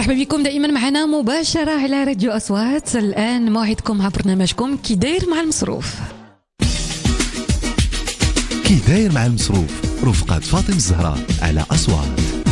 مرحبا بكم دائما معنا مباشرة على راديو أصوات. الآن موعدكم مع برنامجكم كي داير مع المصروف. كي داير مع المصروف رفقة فاطمة الزهراء على أصوات.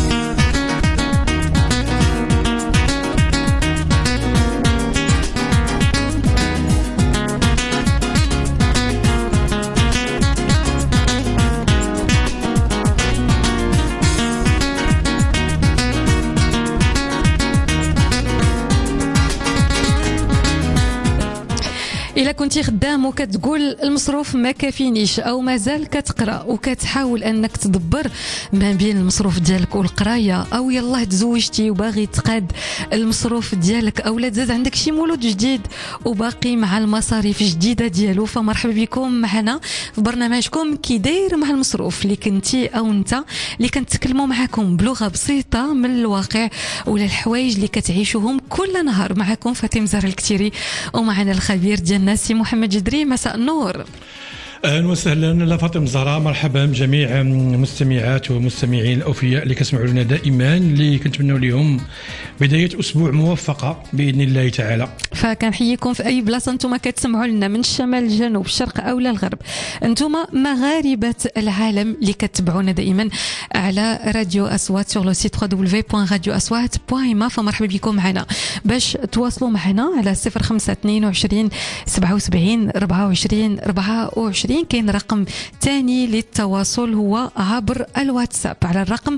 إلا كنتي خدام وكتقول المصروف ما كافينيش أو مازال كتقرأ وكتحاول أنك تدبر ما بين المصروف ديالك والقراية، أو يلاه تزوجتي وباغي تقاد المصروف ديالك، أو لا تزاد عندك شي مولود جديد وباقي مع المصاريف جديدة ديالو، فمرحبا بكم معنا في برنامجكم كي داير مع المصروف، اللي كنتي أو أنت اللي كنتكلموا معكم بلغة بسيطة من الواقع ولا الحوايج اللي كتعيشوهم كل نهار. معكم فاطمة زهراء الكتيري ومعنا الخبير ديالنا سي محمد جدري. مساء النور. اهلا وسهلا فاطمه الزهراء، مرحبا بجميع المستمعات والمستمعين الاوفياء اللي كيسمعوا لنا دائما، اللي كنتمنوا لهم بدايه اسبوع موفقه باذن الله تعالى. فكنحييكم في اي بلاصه انتم كتسمعوا لنا، من الشمال للجنوب الشرق او الغرب، انتم مغاربه العالم اللي كتبعونا دائما على راديو اصوات سور لو سيت www.radioaswat.ma. فمرحبا بكم معنا باش تواصلوا معنا على 0522 77 24 24. كاين رقم ثاني للتواصل هو عبر الواتساب على الرقم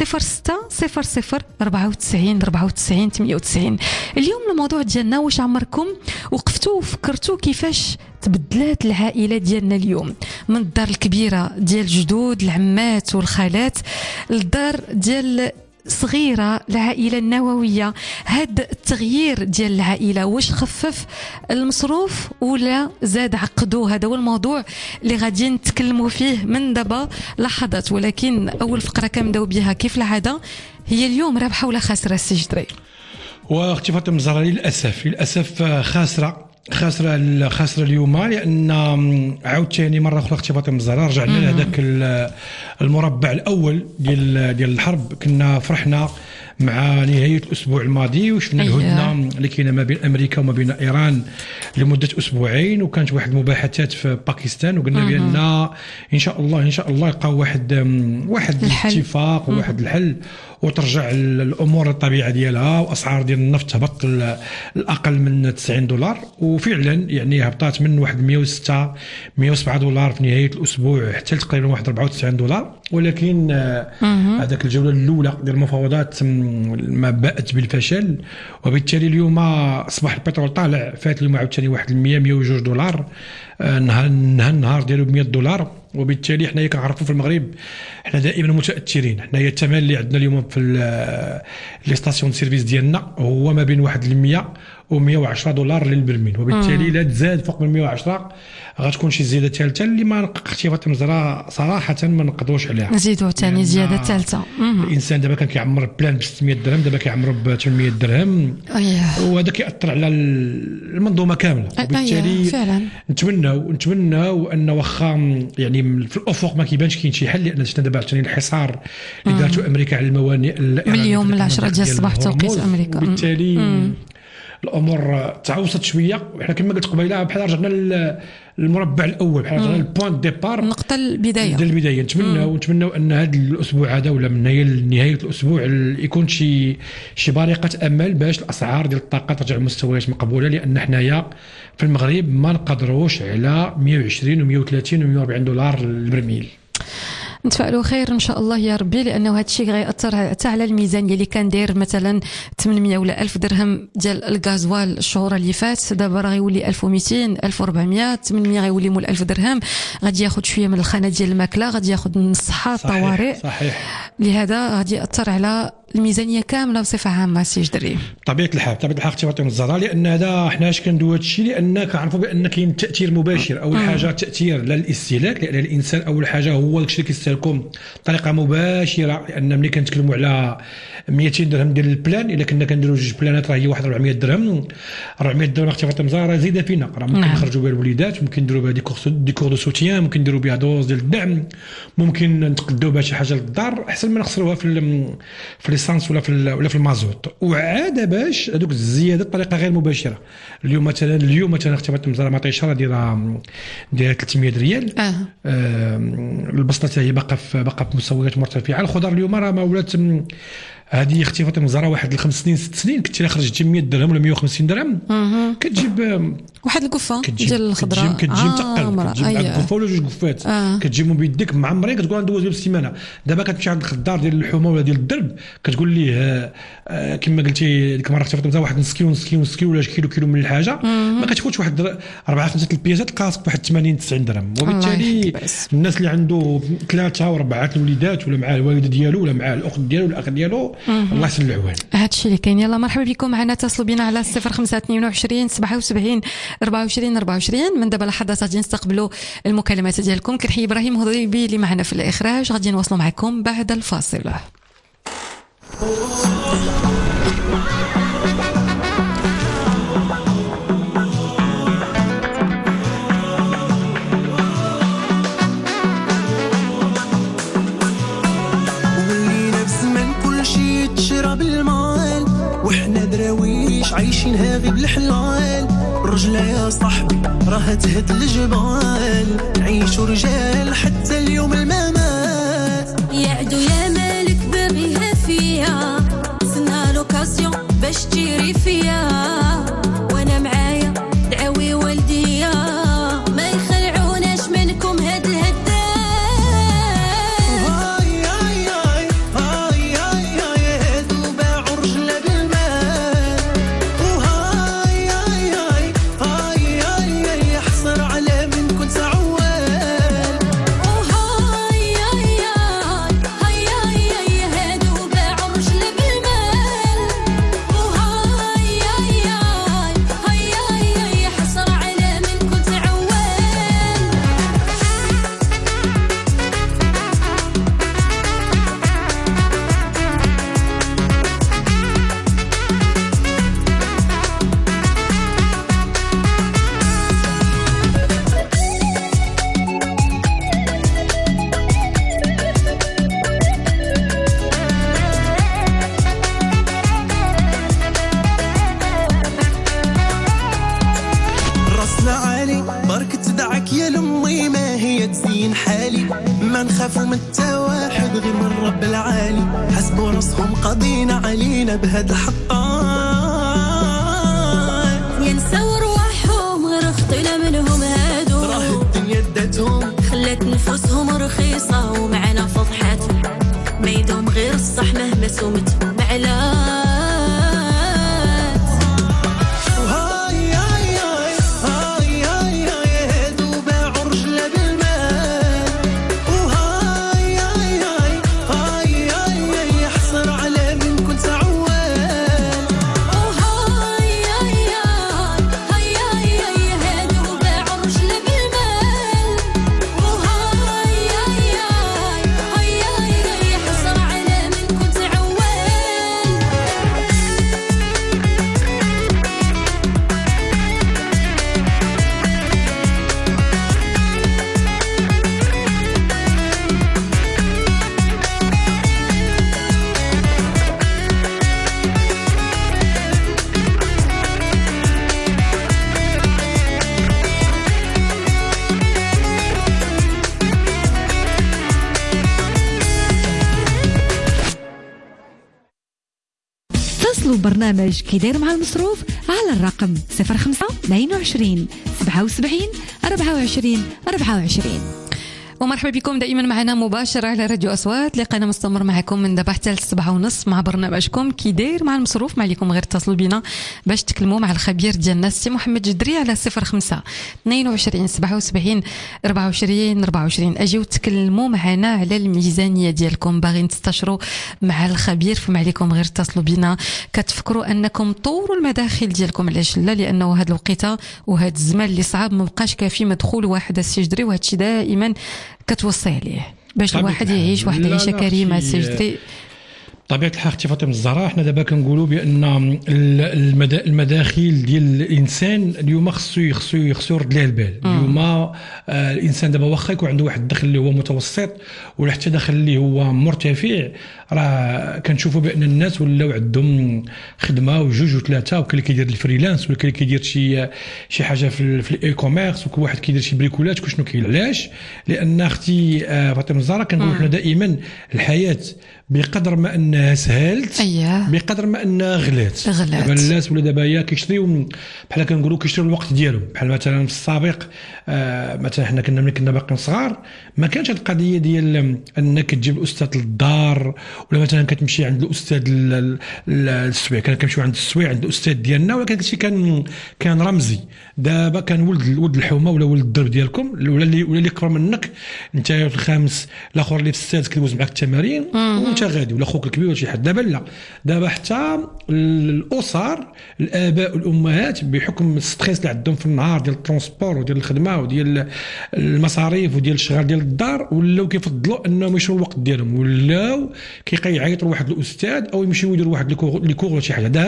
0600 94 94 98. اليوم الموضوع ديالنا واش عمركم وقفتوا وفكرتوا كيفاش تبدلات العائله ديالنا اليوم، من الدار الكبيره ديال الجدود العمات والخالات للدار ديال صغيرة العائلة النووية. هاد التغيير ديال العائلة واش خفف المصروف ولا زاد عقدو؟ هذا هو الموضوع اللي غادي نتكلموا فيه من دابا لحظات، ولكن أول فقرة كنبداو بها كيف العادة هي اليوم رابحة ولا خاسرة السي جدري؟ واختي فاطمة الزهراء للأسف خاسرة اليوم، لأن عاوتاني مرة أخرى اختي فاطمة الزهراء رجعنا لهذاك المربع الأول ديال الحرب. كنا فرحنا مع نهاية الأسبوع الماضي وشفنا الهدنة اللي كاينة ما بين أمريكا وما بين إيران لمدة أسبوعين، وكانت واحد المباحثات في باكستان، وقلنا بأن إن شاء الله يلقاو واحد الاتفاق وواحد الحل وترجع الأمور للطبيعة ديالها، وأسعار ديال النفط تهبط الأقل من $90، وفعلا يعني هبطات من واحد 107 دولار في نهاية الأسبوع حتى تقريبا واحد $94. ولكن هذاك الجولة الأولى ديال المفاوضات ما باءت بالفشل، وبالتالي اليوم أصبح البترول طالع، فات اليوم عاوتاني واحد $102 النهار ديالو $100. وبالتالي حنايا كنعرفوا في المغرب حنا دائما متاثرين. حنايا الثمن اللي عندنا اليوم في لي ستاسيون سيرفيس ديالنا هو ما بين واحد 100 و$110 للبرميل، وبالتالي لا تزاد فوق من 110 غتكون شي زياده ثالثه اللي ما اختي فاطمه الزهراء صراحه ما نقدروش عليها. نزيدوا ثاني زياده ثالثه. الانسان دابا كان كيعمر بلان ب 600 درهم، دابا كيعمروا ب 800 درهم، وهذا كيأثر على المنظومه كامله. وبالتالي فعلا نتمناو ان واخا يعني في الافق ما كيبانش كاين شي حل، لان شفنا دابا عاوتاني الحصار اللي دارته امريكا على الموانئ من اليوم ل 10 ديال الصباح توقيت امريكا، وبالتالي الامور تعوصت شويه. وحنا كما قلت قبيله بحال رجعنا للمربع الاول، بحال رجعنا للبوينت ديبار، النقطه البدايه. نتمناو ان هذا الاسبوع هذا ولا من نهايه الاسبوع يكون شي بارقه امل باش الاسعار ديال الطاقه ترجع لمستويات مقبوله، لان حنايا في المغرب ما نقدروش على 120 و130 و140 $. البرميل. نتفائلوا خير ان شاء الله يا ربي، لانه هذا الشيء غيأثر حتى على الميزانيه اللي كان داير مثلا 800 ولا 1000 درهم ديال الغازوال الشهور اللي فات، دابا راه غيولي 1200 1400 800 غيولي مول 1000 درهم. غادي ياخذ شويه من الخانه ديال الماكله، غادي ياخذ من الصحه الطوارئ. صحيح. لهذا غادي يأثر على الميزانيه كامله بصفه عامه سي جدري. طبيعه الحال اختي فاطمه الزهراء، لان هذا حنا اش كندوي هذا الشيء لان كنعرفوا بان كاين تاثير مباشر. اول حاجه تاثير للاستهلاك، لان الانسان اول حاجه هو داكشي اللي كيستهلك لكم بطريقه مباشره، لان ملي كنتكلموا على 200 درهم ديال البلان، الا كنا كنديروا جوج بلانات راه هي واحد 400 درهم. 400 درهم اختي فاطمه راه زايده فينا، راه ممكن نخرجوا بها الوليدات، ممكن نديروا بها دي كور دو سوتيان، ممكن نديروا بها دوز ديال الدعم، ممكن نتقداو بها شي حاجه للدار احسن ما نخسروها في ليسانس ولا في المازوت. وعاد باش هذوك الزياده بطريقه غير مباشره. اليوم مثلا اختي فاطمه ما طيشه راه دايره 300 ريال. البسطه هي باقا في مستويات مرتفعه. الخضر اليوم راه ما ولات هذه اختي فاطمه الزهراء واحد 5 سنين 6 سنين كنت الا خرجتي 100 درهم ولا 150 درهم كتجيب واحد القفه ديال الخضره، كتجي متقل، كتجيب قفه ولا جوج قفات كتجيبهم بيديك معمرين، كتقول ندوز بهم السيمانه. دابا كتمشي عند الخضار ديال اللحومه ولا ديال الدرب كتقول ليه كما قلتي ديك المره اختي فاطمه واحد نص كيلو ولا كيلو من الحاجه ما كتفوتش واحد 4 5 البياسات تلقاها بواحد 80 90 درهم. وبالتالي الناس اللي عنده 3 و4 الوليدات ولا مع الوالده ديالو ولا مع الاخت ديالو ولا الاخ ديالو الله يسهل العوان. هادشي اللي كاين. يلا مرحبا بكم معنا، اتصلوا بنا على 0522 77 24 24. من دابا لحظات غادي نستقبلوا المكالمات ديالكم. كنحيي ابراهيم هضيبي اللي معنا في الاخراج، غادي نواصلوا معكم بعد الفاصل. وحنا دراويش عايشينها غير بالحلال. رجلة يا صاحبي راها تهد الجبال، نعيشوا رجال حتى اليوم الممات. يا عدو يا مالك باغيها فيا، سنا لوكاسيون باش تجيري فيا، وانا معايا دعوي والديا ما يخلعوناش منكم هاد الهداد. بهاد الحطان ينسوا رواحهم غير خطينا منهم هادو، راه الدنيا داتهم خلات نفوسهم رخيصة ومعنا فضحاتهم، ما يدوم غير الصح مهما سومتهم معلات. برنامج كيداير مع المصروف على الرقم 05 22 77 24 24. ومرحبا بكم دائما معنا مباشرة على راديو أصوات. لقينا مستمر معكم من دابا حتى 7:30 مع برنامجكم كي داير مع المصروف. ما عليكم غير اتصلوا بنا باش تكلموا مع الخبير ديالنا سي محمد جدري على 05 22 77 24 24. اجيو تكلموا معنا على الميزانية ديالكم، باغيين تستشروا مع الخبير، فما عليكم غير اتصلوا بنا. كتفكروا انكم طوروا المداخل ديالكم، علاش لا؟ لانه هاد الوقيته وهاد الزمان اللي صعاب ما بقاش كافي مدخول واحد السي جدري، وهذا الشيء دائما كتوصي عليه. باش طبيعة الواحد الحال. يعيش واحد لا، العيشه لا، كريمه خصي- سجدي. طبيعه الحال اختي فاطمه الزهراء، حنا دابا كنقولوا بان المداخيل ديال الانسان اليوم خصو يرد ليه البال. اليوم الانسان دابا واخا يكون عنده واحد الدخل اللي هو متوسط ولا حتى دخل اللي هو مرتفع، راه كنشوفوا بان الناس ولاو عندهم خدمه وجوج وثلاثه، وكاين اللي كيدير الفريلانس، وكاين اللي كيدير شي حاجه في الاي كوميرس، وكل واحد كيدير شي بريكولات. شنو كاين علاش؟ لان اختي فاطمه الزهراء كنقولوا حنا دائما الحياه بقدر ما انها سهلت أييه. بقدر ما انها غلات. غلات. دابا الناس ولا دابا هي كيشريو بحال كنقولوا كيشريو الوقت ديالهم. بحال مثلا في السابق مثلا حنا ملي كنا باقيين صغار ما كانش هاد القضيه ديال انك تجيب الاستاذ للدار، ولا مثلا كتمشي عند الاستاذ السويع. كان كنمشيو عند السويع عند الاستاذ ديالنا، ولكن هادشي كان رمزي. دابا كان ولد الحومه ولا ولد الدرب ديالكم ولا اللي كبر منك، انت في الخامس الاخر اللي في السادس كيدوز معك التمارين وانت غادي، ولا خوك الكبير ولا شي حد. دابا لا، دابا حتى الاسر الاباء والامهات بحكم الستريس اللي عندهم في النهار ديال الترونسبور وديال الخدمه وديال المصاريف وديال الشغل ديال الدار، ولاو كيفضلوا انهم يشروا الوقت ديالهم، ولاو كيعيطوا لواحد الاستاذ او يمشيو يديروا واحد لي كور ولا شي حاجه.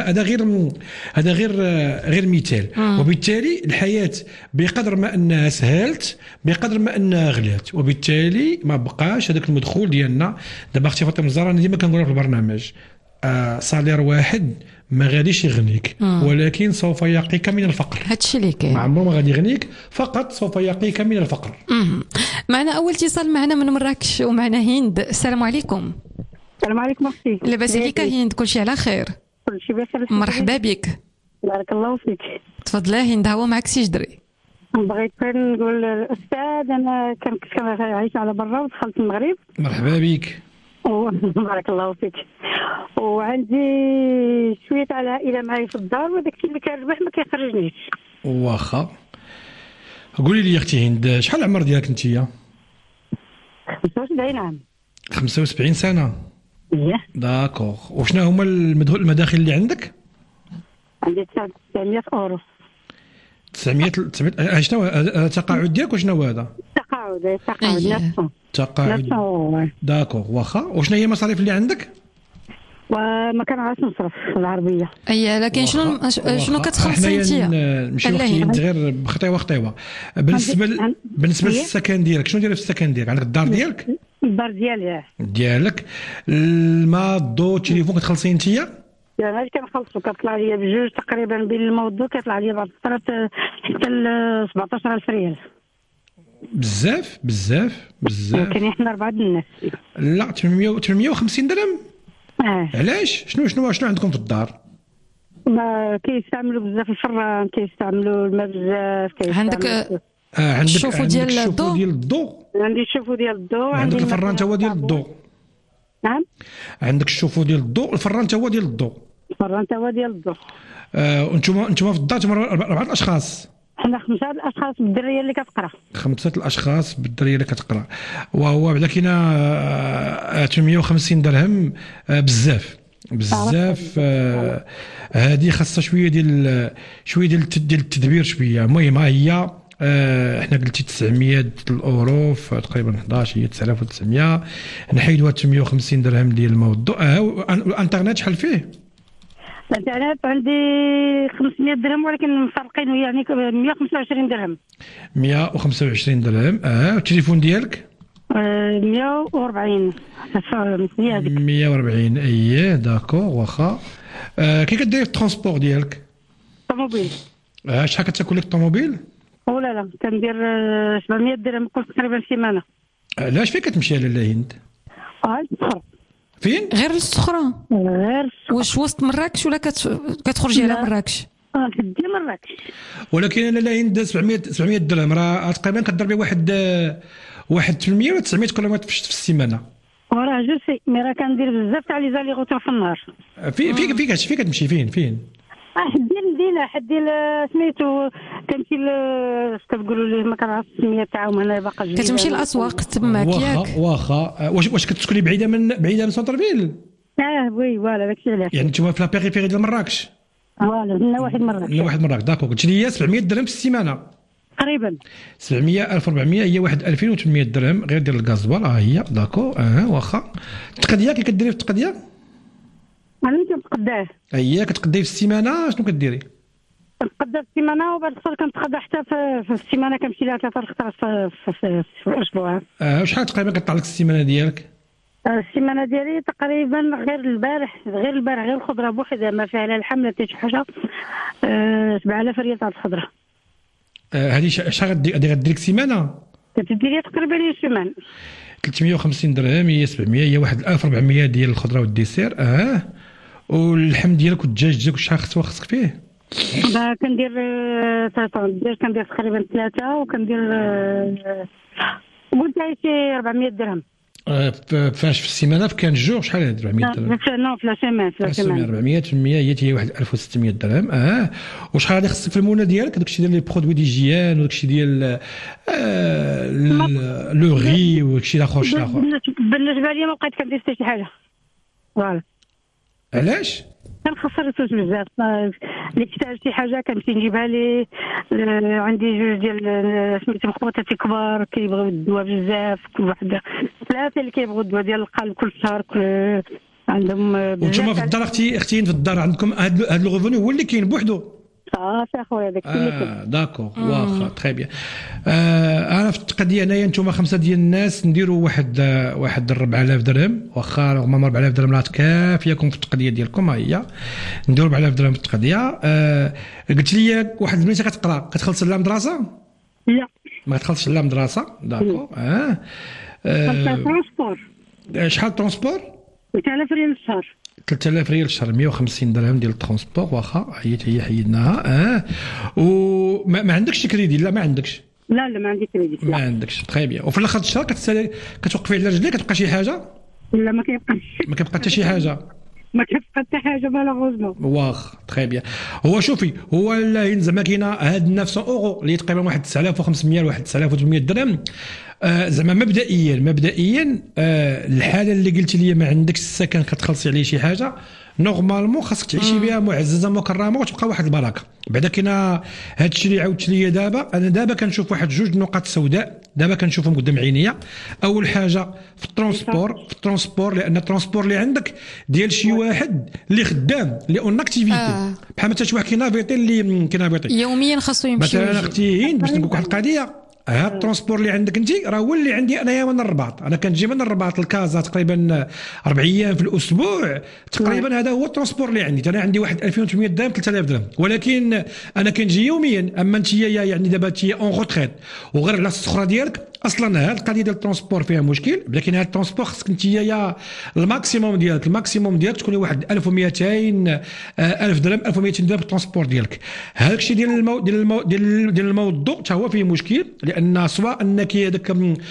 هذا غير مثال. وبالتالي الحياه بقدر ما انها سهلت بقدر ما انها غلات، وبالتالي ما بقاش هذاك المدخول ديالنا. دابا اختي فاطمه الزهراء انا ديما كنقولها في البرنامج، صالير واحد ما غاديش يغنيك، ولكن سوف يقيك من الفقر. هادشي اللي كاين. ما عمره ما غادي يغنيك، فقط سوف يقيك من الفقر. معنا اول اتصال معنا من مراكش، ومعنا هند. السلام عليكم. السلام عليكم اختي. لاباس عليك هند؟ كلشي على خير؟ كلشي بخير. مرحبا بك. بارك الله فيك. تفضلي هند، هو معك سي جدري. بغيت نقول الاستاذ انا كنت عايشه على برا ودخلت المغرب. مرحبا بك. بارك الله فيك. وعندي شويه على العائله معايا في الدار، وداك الشيء اللي كنربح ما كيخرجنيش. واخا قولي لي اختي هند، شحال العمر ديالك انتيا؟ 75 عام. 75 سنه. ايه. داكوغ. وشنا هما المداخل اللي عندك؟ عندي 900 اورو. 900 شنو التقاعد ديالك وشنو هو هذا؟ تقاعد أيه. نفسه. تقاعد. داكوغ. واخا. وشنا هي المصاريف اللي عندك؟ وما كنعرفش نصرف العربيه. اي لكن شنو كتخلصي انت؟ نمشيو غير بخطيوه. بالنسبه للسكن ديالك، شنو داير في السكن ديالك؟ عندك الدار ديالك؟ الدار ديالك. الماء الضو التليفون كتخلصي انت؟ يعني هاش كنخلصوا كطلع لي بجوج تقريبا بين الموضوع، كيطلع لي بعض الفترات حتى ل 17000 ريال. بزاف. كاين حنا 4 الناس. لا 850 درهم. علاش؟ شنو عندكم في الدار؟ ما كيستعملوا بزاف الفران، كيستعملوا الماء بزاف. عندك الشوفو ديال الضوء؟ عندي الشوفو ديال الضوء. عندك الفران تا هو ديال الضوء؟ نعم. عندك الشوفو ديال الضوء، الفران تا هو ديال الضوء. الفران تا هو ديال الضوء. وانتم في الدار 4 الاشخاص؟ حنا 5 الاشخاص بالدريه اللي كتقرا. 5 الاشخاص بالدريه اللي كتقرا. وهو بعدا كاينه 850 درهم. بزاف. هذه خاصها شويه ديال التدبير شويه. المهم هي احنا قلتي 900 الاورو تقريبا 11 هي 9900. نحيدوا 850 درهم ديال الموضوع. الانترنت شحال فيه؟ الانترنت عندي 500 درهم، ولكن مفرقين يعني 125 درهم. 125 درهم. التليفون ديالك؟ 140. 140. اييه داكور. واخا. كي كدير الترونسبور ديالك؟ طوموبيل. شحال كتاكل لك الطوموبيل؟ لا كندير 700 درهم كل تقريبا سيمانه. علاش فين كتمشي لاله هند؟ الصخر. فين؟ غير للصخره؟ واش وسط مراكش ولا كتخرجي على مراكش؟ كدي مراكش. ولكن لاله هند 700 درهم راه تقريبا كضربي واحد 800 ولا 900 كيلومتر في السيمانه. وراه جوسي مي راه كندير بزاف تاع لي زالي غوتور في النهار. فين كتمشي فين؟ حدي المدينه، حدي سميتو كنمشي كتقولوا لي ما كنعرفش السميه تاعهم هنا باقا جديده. كتمشي للاسواق تماك ياك؟ واخا. واش كتسكني بعيده من سونترفيل؟ وي فوالا داكشي علاش. يعني نتوما في لا بيريفيري ديال مراكش؟ فوالا من واحد مراكش. داكور. قلت لي 700 درهم في السيمانه. تقريبا 700 1400 هي واحد 2800 درهم غير ديال الغازوال. هي داكو واخا. التقديه كي كديري في التقديه؟ انا كنتقداه. هي كتقدي في السيمانه شنو كديري؟ كنتقدى في السيمانه وبعد الصبر كنتقدى حتى في السيمانه كنمشي لها 3 خطرات في الاسبوع. شحال تقريبا كطلع لك السيمانه ديالك؟ السيمانه ديالي تقريبا غير البارح غير الخضره بوحدها ما فيها لا لحم لا حتى شي حاجه 7000 ريال تاع الخضره. هذه شحال غادي لك سيمانه؟ كتدير لي تقريبا يوسمان 350 درهم هي 700 هي واحد 1400 ديال الخضره والديسير. واللحم ديالك والدجاج ديالك شحال خصك فيه؟ كندير 3 الدجاج كندير تقريبا 3 وكندير قلت شي 400 درهم. فاش في السيمانه كان الجوع شحال هاد 400 درهم؟ لا في لا سيمانه 400 800 هي واحد 1600 درهم. وشحال غادي خصك في المونه ديالك داكشي ديال لي برودوي ديجيان وداكشي ديال لو غي وداكشي الاخر بالنسبه لي ما بقيت كندير حتى شي حاجه. فوالا علاش؟ كنخسر الفلوس بزاف. اللي كتحتاج شي حاجه كنمشي نجيبها لي. عندي جوج ديال سميتهم خواتاتي كبار كيبغيو الدواء بزاف. كل واحد 3 اللي كيبغيو الدواء ديال القلب كل شهر عندهم بزاف. وانتم في الدار اختي في الدار عندكم هذا الغوفوني هو اللي كاين بوحدو؟ صافي اخويا داك الشيء اللي كاين. داكور واخا تري بيان. انا في التقديه انايا انتم 5 ديال الناس نديروا واحد 4000 درهم واخا رغم 4000 درهم راه كافياكم في التقديه ديالكم. هي نديروا 4000 درهم في التقديه. قلت لي واحد البنيته كتقرا كتخلص لها مدرسه؟ لا ما تخلصش لها مدرسه. داكور. ترونسبور شحال ترونسبور؟ 3000 ريال الشهر. 3000 ريال الشهر 150 درهم ديال الترونسبور واخا. هي حيدناها. وما عندكش كريدي؟ لا ما عندكش. لا ما عندي كريدي. ما عندكش تري بيان. وفي الاخر الشهر كتوقفي على رجليك كتبقى شي حاجه؟ لا ما كيبقاش. ما كيبقى حتى شي حاجه. ما كتبقى حتى حاجه مالوغوزمون. واخ تري بيان. هو شوفي هو زعما كاينه هاد 900 اورو اللي تقريبا واحد 9500 لواحد 9800 درهم. زعما مبدئيا الحاله اللي قلت لي ما عندكش السكن كتخلصي عليه شي حاجه نورمالمون خاصك تعيشي بها معززه مكرمه وتبقى واحد البركه. بعدا كاين هذا الشيء اللي عاودت لي دابا. انا دابا كنشوف واحد 2 نقاط سوداء دابا كنشوفهم قدام عينيا. اول حاجه في الترونسبور لان الترونسبور اللي عندك ديال شي واحد اللي خدام اللي اون اكتيفيتي بحال مثلا شي واحد كينافيتي اللي كينافيتي يوميا خاصو يمشي. مثلا اختي باش نقول واحد القضيه هاد الترونسبور اللي عندك انت راه هو اللي عندي انايا من الرباط. انا كنجي من الرباط لكازا تقريبا 4 ايام في الاسبوع تقريبا. هذا هو الترونسبور اللي عندي. انا عندي واحد 2800 درهم 3000 درهم ولكن انا كنجي يوميا. اما انت يعني دابا انت اون روتريت وغير على السخره ديالك اصلا هاد القضيه ديال الترونسبور فيها مشكل. لكن هاد الترونسبور خصك انت يا الماكسيموم ديالك تكون واحد 1200 1000 درهم 1200 درهم الترونسبور ديالك. هذاك الشيء ديال الموضوع حتى هو فيه مشكل لان سواء انك هذاك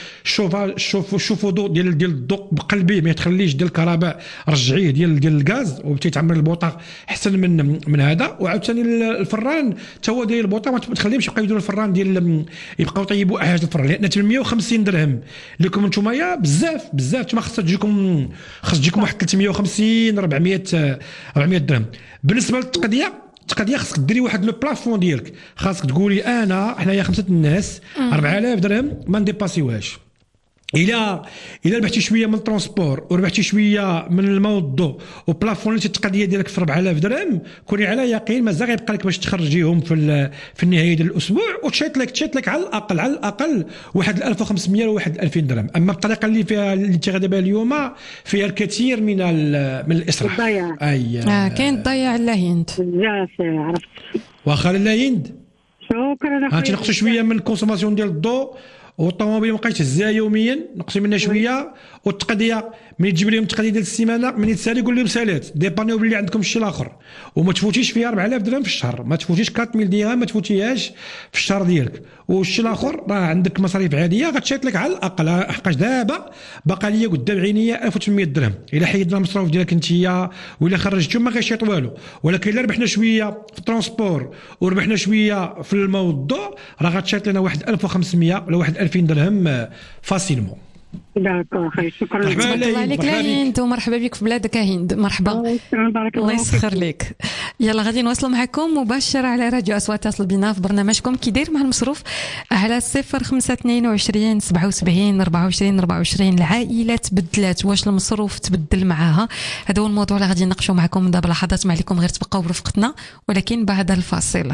الشوفو ديال الضوء بقلبيه ما تخليش ديال الكهرباء رجعيه ديال الغاز وبتي تعمر البوطه احسن من هذا. وعاوتاني الفران حتى هو ديال البوطه ما تخليهمش يبقاو يديروا الفران ديال يبقاو يطيبوا حاجه الفران لان 850 درهم لكم نتوما بزاف نتوما خاص تجيكم واحد 350 400 درهم. بالنسبه للتقديه خاصك ديري واحد لو بلافون ديالك. خاصك تقولي انا حنايا 5 الناس 4000 درهم ما نديباسيوهاش. الى ربحتي شويه من الترونسبور وربحتي شويه من الماء والضوء وبلافونيتي التقديه ديالك في 4000 درهم كوني على يقين مازال غيبقى لك باش تخرجيهم في النهايه ديال الاسبوع وتشيط لك على الاقل واحد 1500 وواحد 2000 درهم. اما الطريقه اللي انت غادا بها اليوم فيها الكثير من الاسراف. كاين الضياع اللاهيند بزاف عرفت. واخا لاهيند شكرا اخويا. نقصوا شويه من الكونسوماسيون ديال الضوء والطوموبيل ما بقيتش تهزها يوميا نقصي منها شويه. والتقديه ملي تجيب لهم التقديه ديال السيمانه ملي تسالي قول لهم سالات ديبانيو باللي عندكم الشيء الاخر وما تفوتيش فيها 4000 درهم في الشهر. ما تفوتيش 4000 درهم ما تفوتيهاش في الشهر ديالك. والشيء الاخر راه عندك مصاريف عاديه غتشيط لك على الاقل حقاش دابا باقا ليا قدام عينيا 1800 درهم. الا حيدنا المصروف ديالك انتيا ولا خرجتو ما غيشيط والو. ولكن الا ربحنا شويه في الترونسبور وربحنا شويه في الماء والضوء راه غتشيط لنا واحد 1500 ولا واحد 2000 درهم فاسيلمون. داكور اخي شكرا مرحبا. تبارك الله عليك مرحبا بك. هند ومرحبا بك في بلادك هند. مرحبا. بارك الله الله يسخر لك. يلا غادي نواصلوا معكم مباشره على راديو اصوات. اتصل بنا في برنامجكم كي داير مع المصروف على 0522 77 24 24. العائلات تبدلات، واش المصروف تبدل معاها؟ هذا هو الموضوع اللي غادي نناقشوا معكم من دابا لحظات. ما عليكم غير تبقاو برفقتنا، ولكن بعد الفاصل.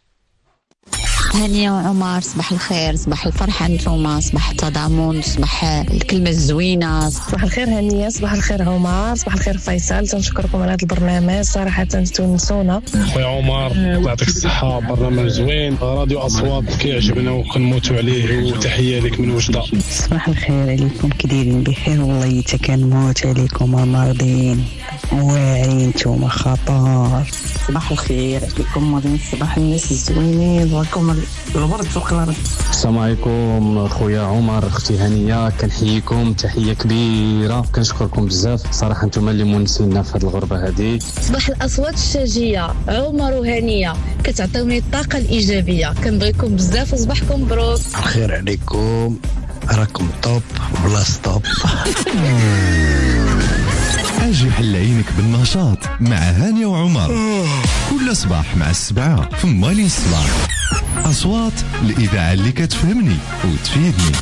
هانية وعمر صباح الخير، صباح الفرحة نتوما، صباح التضامن، صباح الكلمة الزوينة. صباح الخير هانية، صباح الخير عمر، صباح الخير فيصل. تنشكركم على هذا البرنامج صراحة تونسونا. خويا عمر يعطيك الصحة، برنامج زوين، راديو أصوات كيعجبنا وكنموتوا عليه، وتحية لك من وجدة. صباح الخير عليكم، كي دايرين؟ بخير والله، حتى كنموت عليكم مرضين واعرين نتوما خطر. صباح الخير عليكم مريم، صباح الناس الزوينين، بغاكم الورد فوق الارض. السلام عليكم خويا عمر، اختي هانيه، كنحييكم تحيه كبيره، كنشكركم بزاف صراحه، نتوما اللي مونسينا في هذه الغربه هذه. صباح الاصوات الشاجيه عمر وهانيه، كتعطيوني الطاقه الايجابيه، كنبغيكم بزاف وصباحكم مبروك. الخير عليكم، راكم طوب بلا ستوب. اجي حل عينك بالنشاط مع هانية وعمر كل صباح مع 7 في مالي الصباح. أصوات الإذاعة اللي كتفهمني وتفيدني.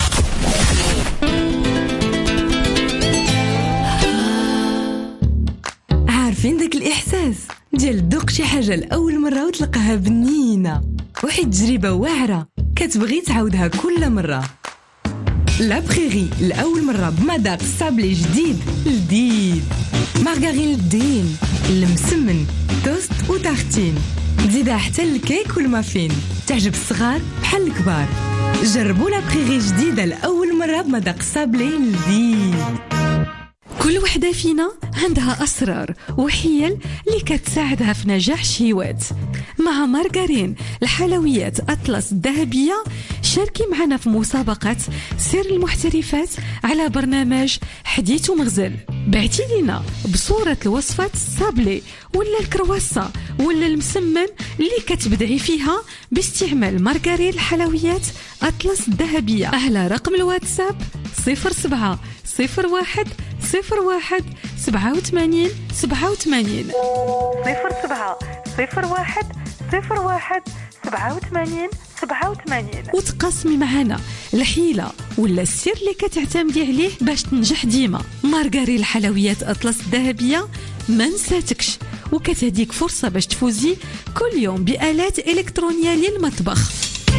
عارفين ذاك الإحساس ديال تذوق شي حاجة لأول مرة وتلقاها بنينة، وحيد تجربة واعرة كتبغي تعاودها كل مرة. لا بخيغي لأول مرة بمذاق صابلي جديد لذيذ، مارغارين للدين، المسمن، توست وتارتين، تزيدها حتى الكيك والمافين، تعجب الصغار بحال الكبار. جربوا لا بخيغي جديدة لأول مرة بمذاق صابلي لذيذ. كل وحدة فينا عندها أسرار وحيل اللي كتساعدها في نجاح شيوات. مع مارغارين الحلويات أطلس الذهبية شاركي معنا في مسابقة سر المحترفات على برنامج حديث ومغزل. بعتي لنا بصورة الوصفات الصابلي ولا الكرواسة ولا المسمن اللي كتبدعي فيها باستعمال مارغارين الحلويات أطلس الذهبية على رقم الواتساب 07 01 01 87 87 07 01 01 87 87. وتقاسمي معنا الحيلة ولا السر اللي كتعتمدي عليه باش تنجح ديما. مارغارين الحلويات أطلس الذهبية ما نساتكش، وكتهديك فرصة باش تفوزي كل يوم بآلات إلكترونية للمطبخ.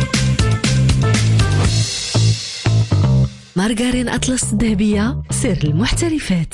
مارغارين أطلس الذهبية، سر المحترفات.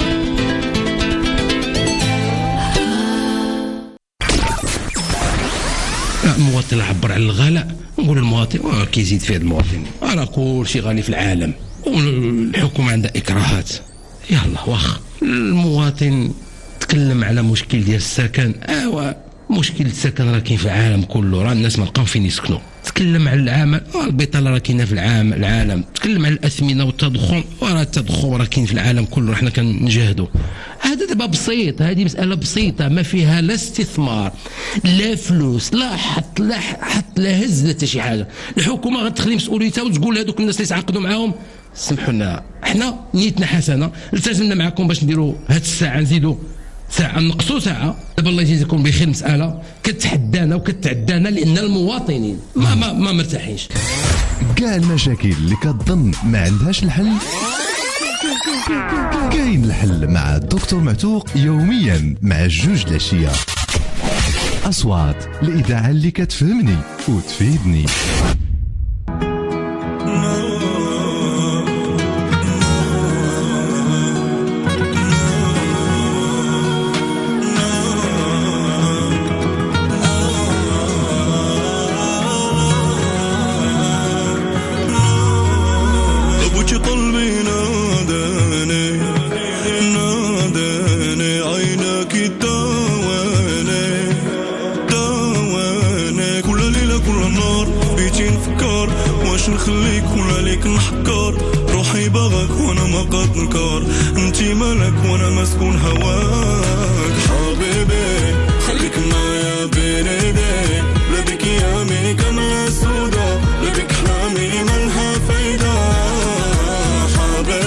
المواطن يعبر عن الغلاء، نقول المواطن كيزيد فيه المواطن، راه كل شيء غالي في العالم، والحكومة عندها إكراهات. يلا واخ المواطن تكلم على مشكل ديال السكن، مشكل السكن راه كاين في العالم كله، راه الناس ما لقاو فين يسكنوا. تكلم على العمل، البطاله راه كاينه في العالم. تكلم على الاثمنه والتضخم، وراه التضخم راه كاين في العالم كله، حنا كنجاهدوا. هذا دابا بسيط، هذه مساله بسيطه ما فيها لا استثمار لا فلوس لا حط لا هز لا حتى شي حاجه. الحكومه غتخلي مسؤوليتها وتقول لهذوك الناس اللي تعاقدوا معاهم سمحوا لنا، حنا نيتنا حسنه، التزمنا معكم باش نديروا هاد الساعه، نزيدوا ساعة، نقصوا ساعة. دابا الله يجزيكم بخير، مسألة كتحدانا وكتعدانا لأن المواطنين ما مرتاحينش. كاع المشاكل اللي كتظن ما عندهاش الحل كاين الحل مع الدكتور معتوق يوميا مع 2 العشية. أصوات الإذاعة اللي كتفهمني وتفيدني. نخليك ولا ليك نحكر، روحي باغاك وانا ما قد نكار، انتي مالك وانا مسكون هواك. حبيبي خليك معايا بين ايديك، لا بك يامي كاملة سودا، لا بك حلامي مالها فايدة. حبيبي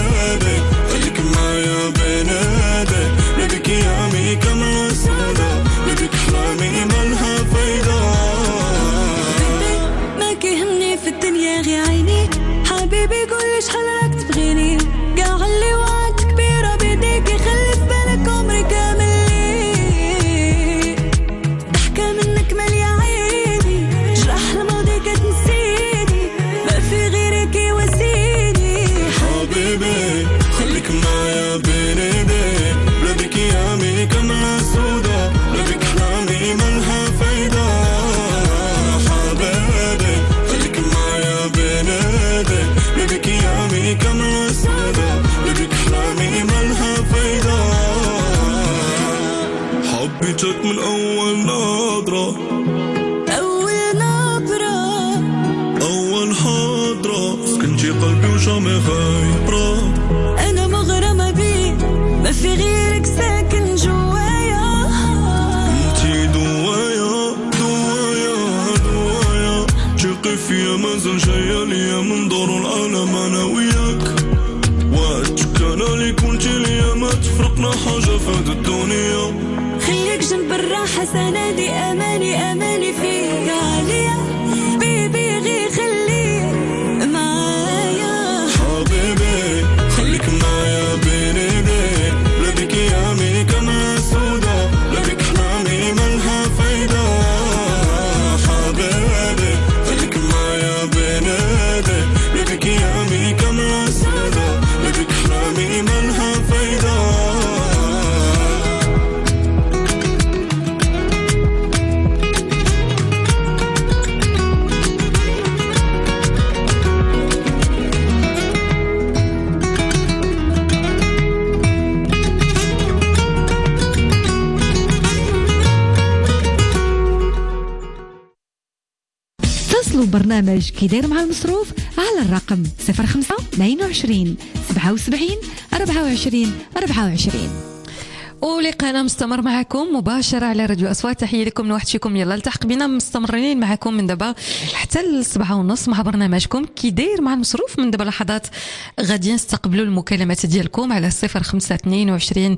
حاضرة أول نبرة أول حاضرة سكنتي قلبي وجامي خايبرة أنا مغرمة بيك ما في غيرك ساكن جوايا انتي دوايا تشقي فيا مازال جاية ليا من دور العالم أنا وياك وعدتك أنا لي كنتي ليا ما تفرقنا حاجة في هاد الدنيا خليك جنب الراحة سنادي أماني فيك عالية بيبي غير خليك معايا حبيبي خليك معايا بين ايديك لا بيك ايامي كما سودا لا بيك احلامي مالها فايدة حبيبي خليك معايا بين ايديك لا بيك ايامي كما سودا لا بيك احلامي مالها فايدة اتصلوا برنامج كي داير مع المصروف على الرقم 05 22 77 24 24. ولقانا مستمر معكم مباشرة على راديو أصوات. تحية لكم نوحشيكم. يلا التحق بنا مستمرين معكم من دابا حتى 7:30 مع برنامجكم كي داير مع المصروف. من دابا لحظات غادي نستقبلوا المكالمات ديالكم على 05 22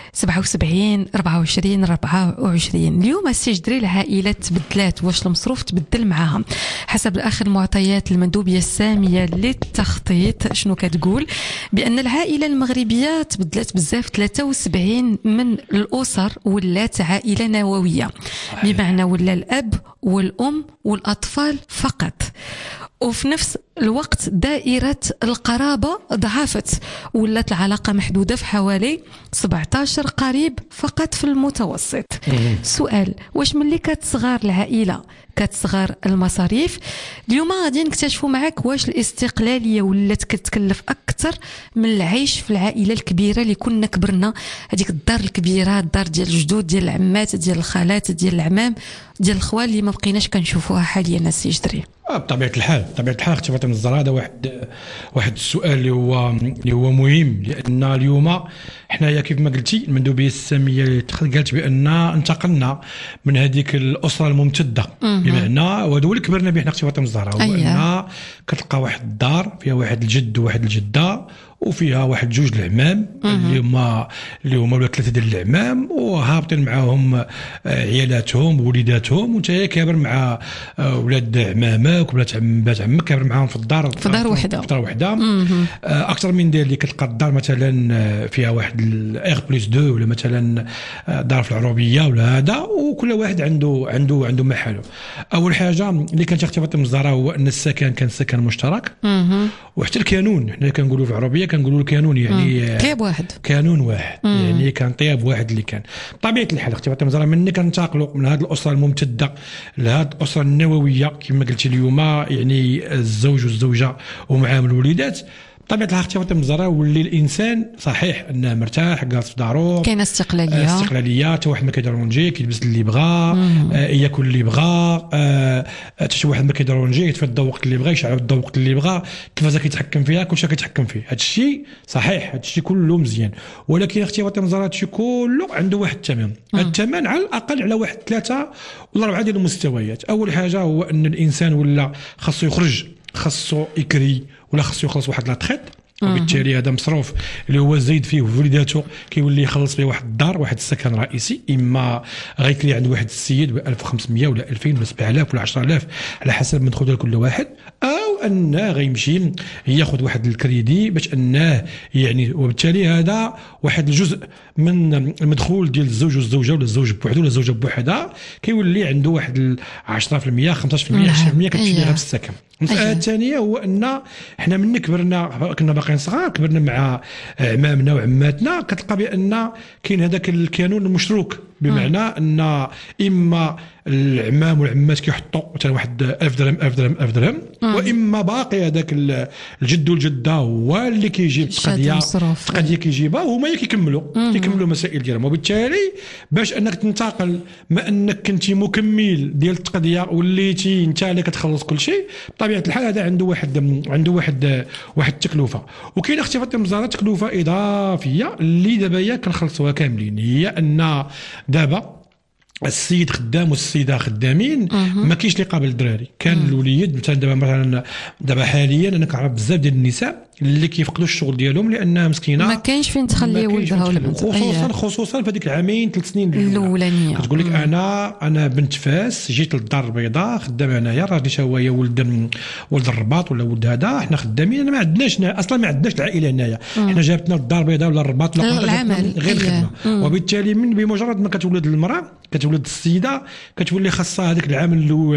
77 24 24. اليوم السجدري العائلة تبدلات، واش المصروف تبدل معاها؟ حسب آخر المعطيات المندوبية السامية للتخطيط شنو كتقول؟ بأن العائلة المغربية تبدلات بزاف. 73 من الأسر ولات عائلة نووية، بمعنى ولا الأب والأم والأطفال فقط. وفي نفس الوقت دائرة القرابة ضعفت، ولات العلاقة محدودة في حوالي 17 قريب فقط في المتوسط. سؤال: واش ملي كتصغر العائلة كتصغر المصاريف؟ اليوم غادي نكتشفوا معك واش الاستقلالية ولات كتكلف أكثر من العيش في العائلة الكبيرة اللي كنا كبرنا، هذيك الدار الكبيرة، الدار ديال الجدود، ديال العمات، ديال الخالات، ديال العمام، ديال الخوال اللي ما بقيناش كنشوفوها حاليا السي جدري. بطبيعة الحال اختي فاطمة الزهراء، هذا واحد السؤال اللي هو مهم، لأن اليوم حنايا كيف ما قلتي المندوبية السامية قالت بأن انتقلنا من هذيك الأسرة الممتدة، بمعنى وهذا اللي كبرنا به اختي فاطمة الزهراء، هو أن كتلقى واحد الدار فيها واحد الجد وواحد الجدة وفيها واحد جوج العمام اللي هما ولا ثلاثه ديال العمام، وهابطين معاهم عيالاتهم ووليداتهم، وانت كابر مع ولاد عمامك وولاد عمات عمك كابر معاهم في الدار وحده. اكثر من ذلك كتلقى الدار مثلا فيها واحد الاير بلس 2 ولا مثلا دار في العروبيه ولا هذا، وكل واحد عنده محله. اول حاجه اللي كانت اختي فاطمه الزهراء هو ان السكن كان سكن مشترك، وحتى الكانون حنا كنقولوا في العربيه كنقولوا الكانون يعني طياب واحد، كانون واحد يعني كان طياب واحد اللي كان. طبيعه الحال اختي فاطمه الزهراء ملي كنتقلوا من هذه الاسره الممتده لهذه الاسره النوويه كما قلتي اليوم، يعني الزوج والزوجه ومعاهم الوليدات، طبيعة الحال اختي فاطمة الزهراء ولي الانسان صحيح انه مرتاح جالس في دارو، كاينه استقلاليه، حتى واحد ما كيدرونجي كيلبس اللي بغا، ياكل اللي بغا، حتى شي واحد ما كيدرونجي يتفدى وقت اللي بغا، يشعل الضوء وقت اللي بغا، كيفاش كيتحكم فيها كلشي كيتحكم فيه. هذا الشيء صحيح، هذا الشيء كله مزيان، ولكن اختي فاطمة الزهراء هذا الشيء كله عنده واحد الثمن. الثمن على الاقل على واحد 3 ولا 4 ديال المستويات. اول حاجه هو ان الانسان ولا خاصو يخرج، خاصو يكري، ولا خاصو يخلص واحد لاطخيط، وبالتالي هذا مصروف اللي هو زايد فيه وليداته كيولي يخلص به واحد الدار، واحد السكن رئيسي، اما غيكري عند واحد السيد ب 1500 ولا 2000 ولا 7000 ولا 10000 على حسب مدخول ديال كل واحد، او انه غيمشي ياخذ واحد الكريدي باش انه يعني، وبالتالي هذا واحد الجزء من المدخول ديال الزوج والزوجه ولا الزوج بوحده ولا الزوجه بوحدها كيولي عنده واحد 10% 15% 20% كتمشي لها في السكن. المساله الثانيه هو ان حنا من كبرنا كنا باقيين صغار، كبرنا مع عمامنا وعماتنا، كتلقى بان كاين هذاك الكانون المشروك، بمعنى ان اما العمام والعمات كيحطوا مثلا واحد 1000 درهم 1000 درهم 1000 درهم، واما باقي هذاك الجد والجده هو اللي كيجيب التقضيه كيجيبها، وهما كيكملوا مسائل ديالهم. وبالتالي باش انك تنتقل ما انك كنتي مكمل ديال التقضيه وليتي انت اللي كتخلص كل شيء، بطبيعه الحال هذا عنده واحد التكلفه. وكاين اختي فاطمه الزهراء تكلفه اضافيه اللي دابا هي كنخلصوها كاملين، هي ان دابا السيد خدام والسيده خدامين، ما كاينش اللي قابل الدراري. كان الوليد مثلا دابا حاليا انا كنعرف بزاف ديال النساء اللي كيفقدوا الشغل ديالهم لانها مسكينه ما كاينش فين تخلي ولدها ولا بنتها، خصوصا في هذيك العامين 3 سنين الاولانيه. كتقول لك انا بنت فاس جيت للدار البيضاء خدامه هنايا، راجلي تا هو ولد الرباط ولا ولد هذا، حنا خدامين، انا ما عندناش اصلا ما عندناش العائله هنايا، حنا جابتنا للدار البيضاء ولا الرباط ولا العمل غير الخدمه. وبالتالي بمجرد ما كتولد المراه كتولد السيده كتولي خاصها هذيك العام الاول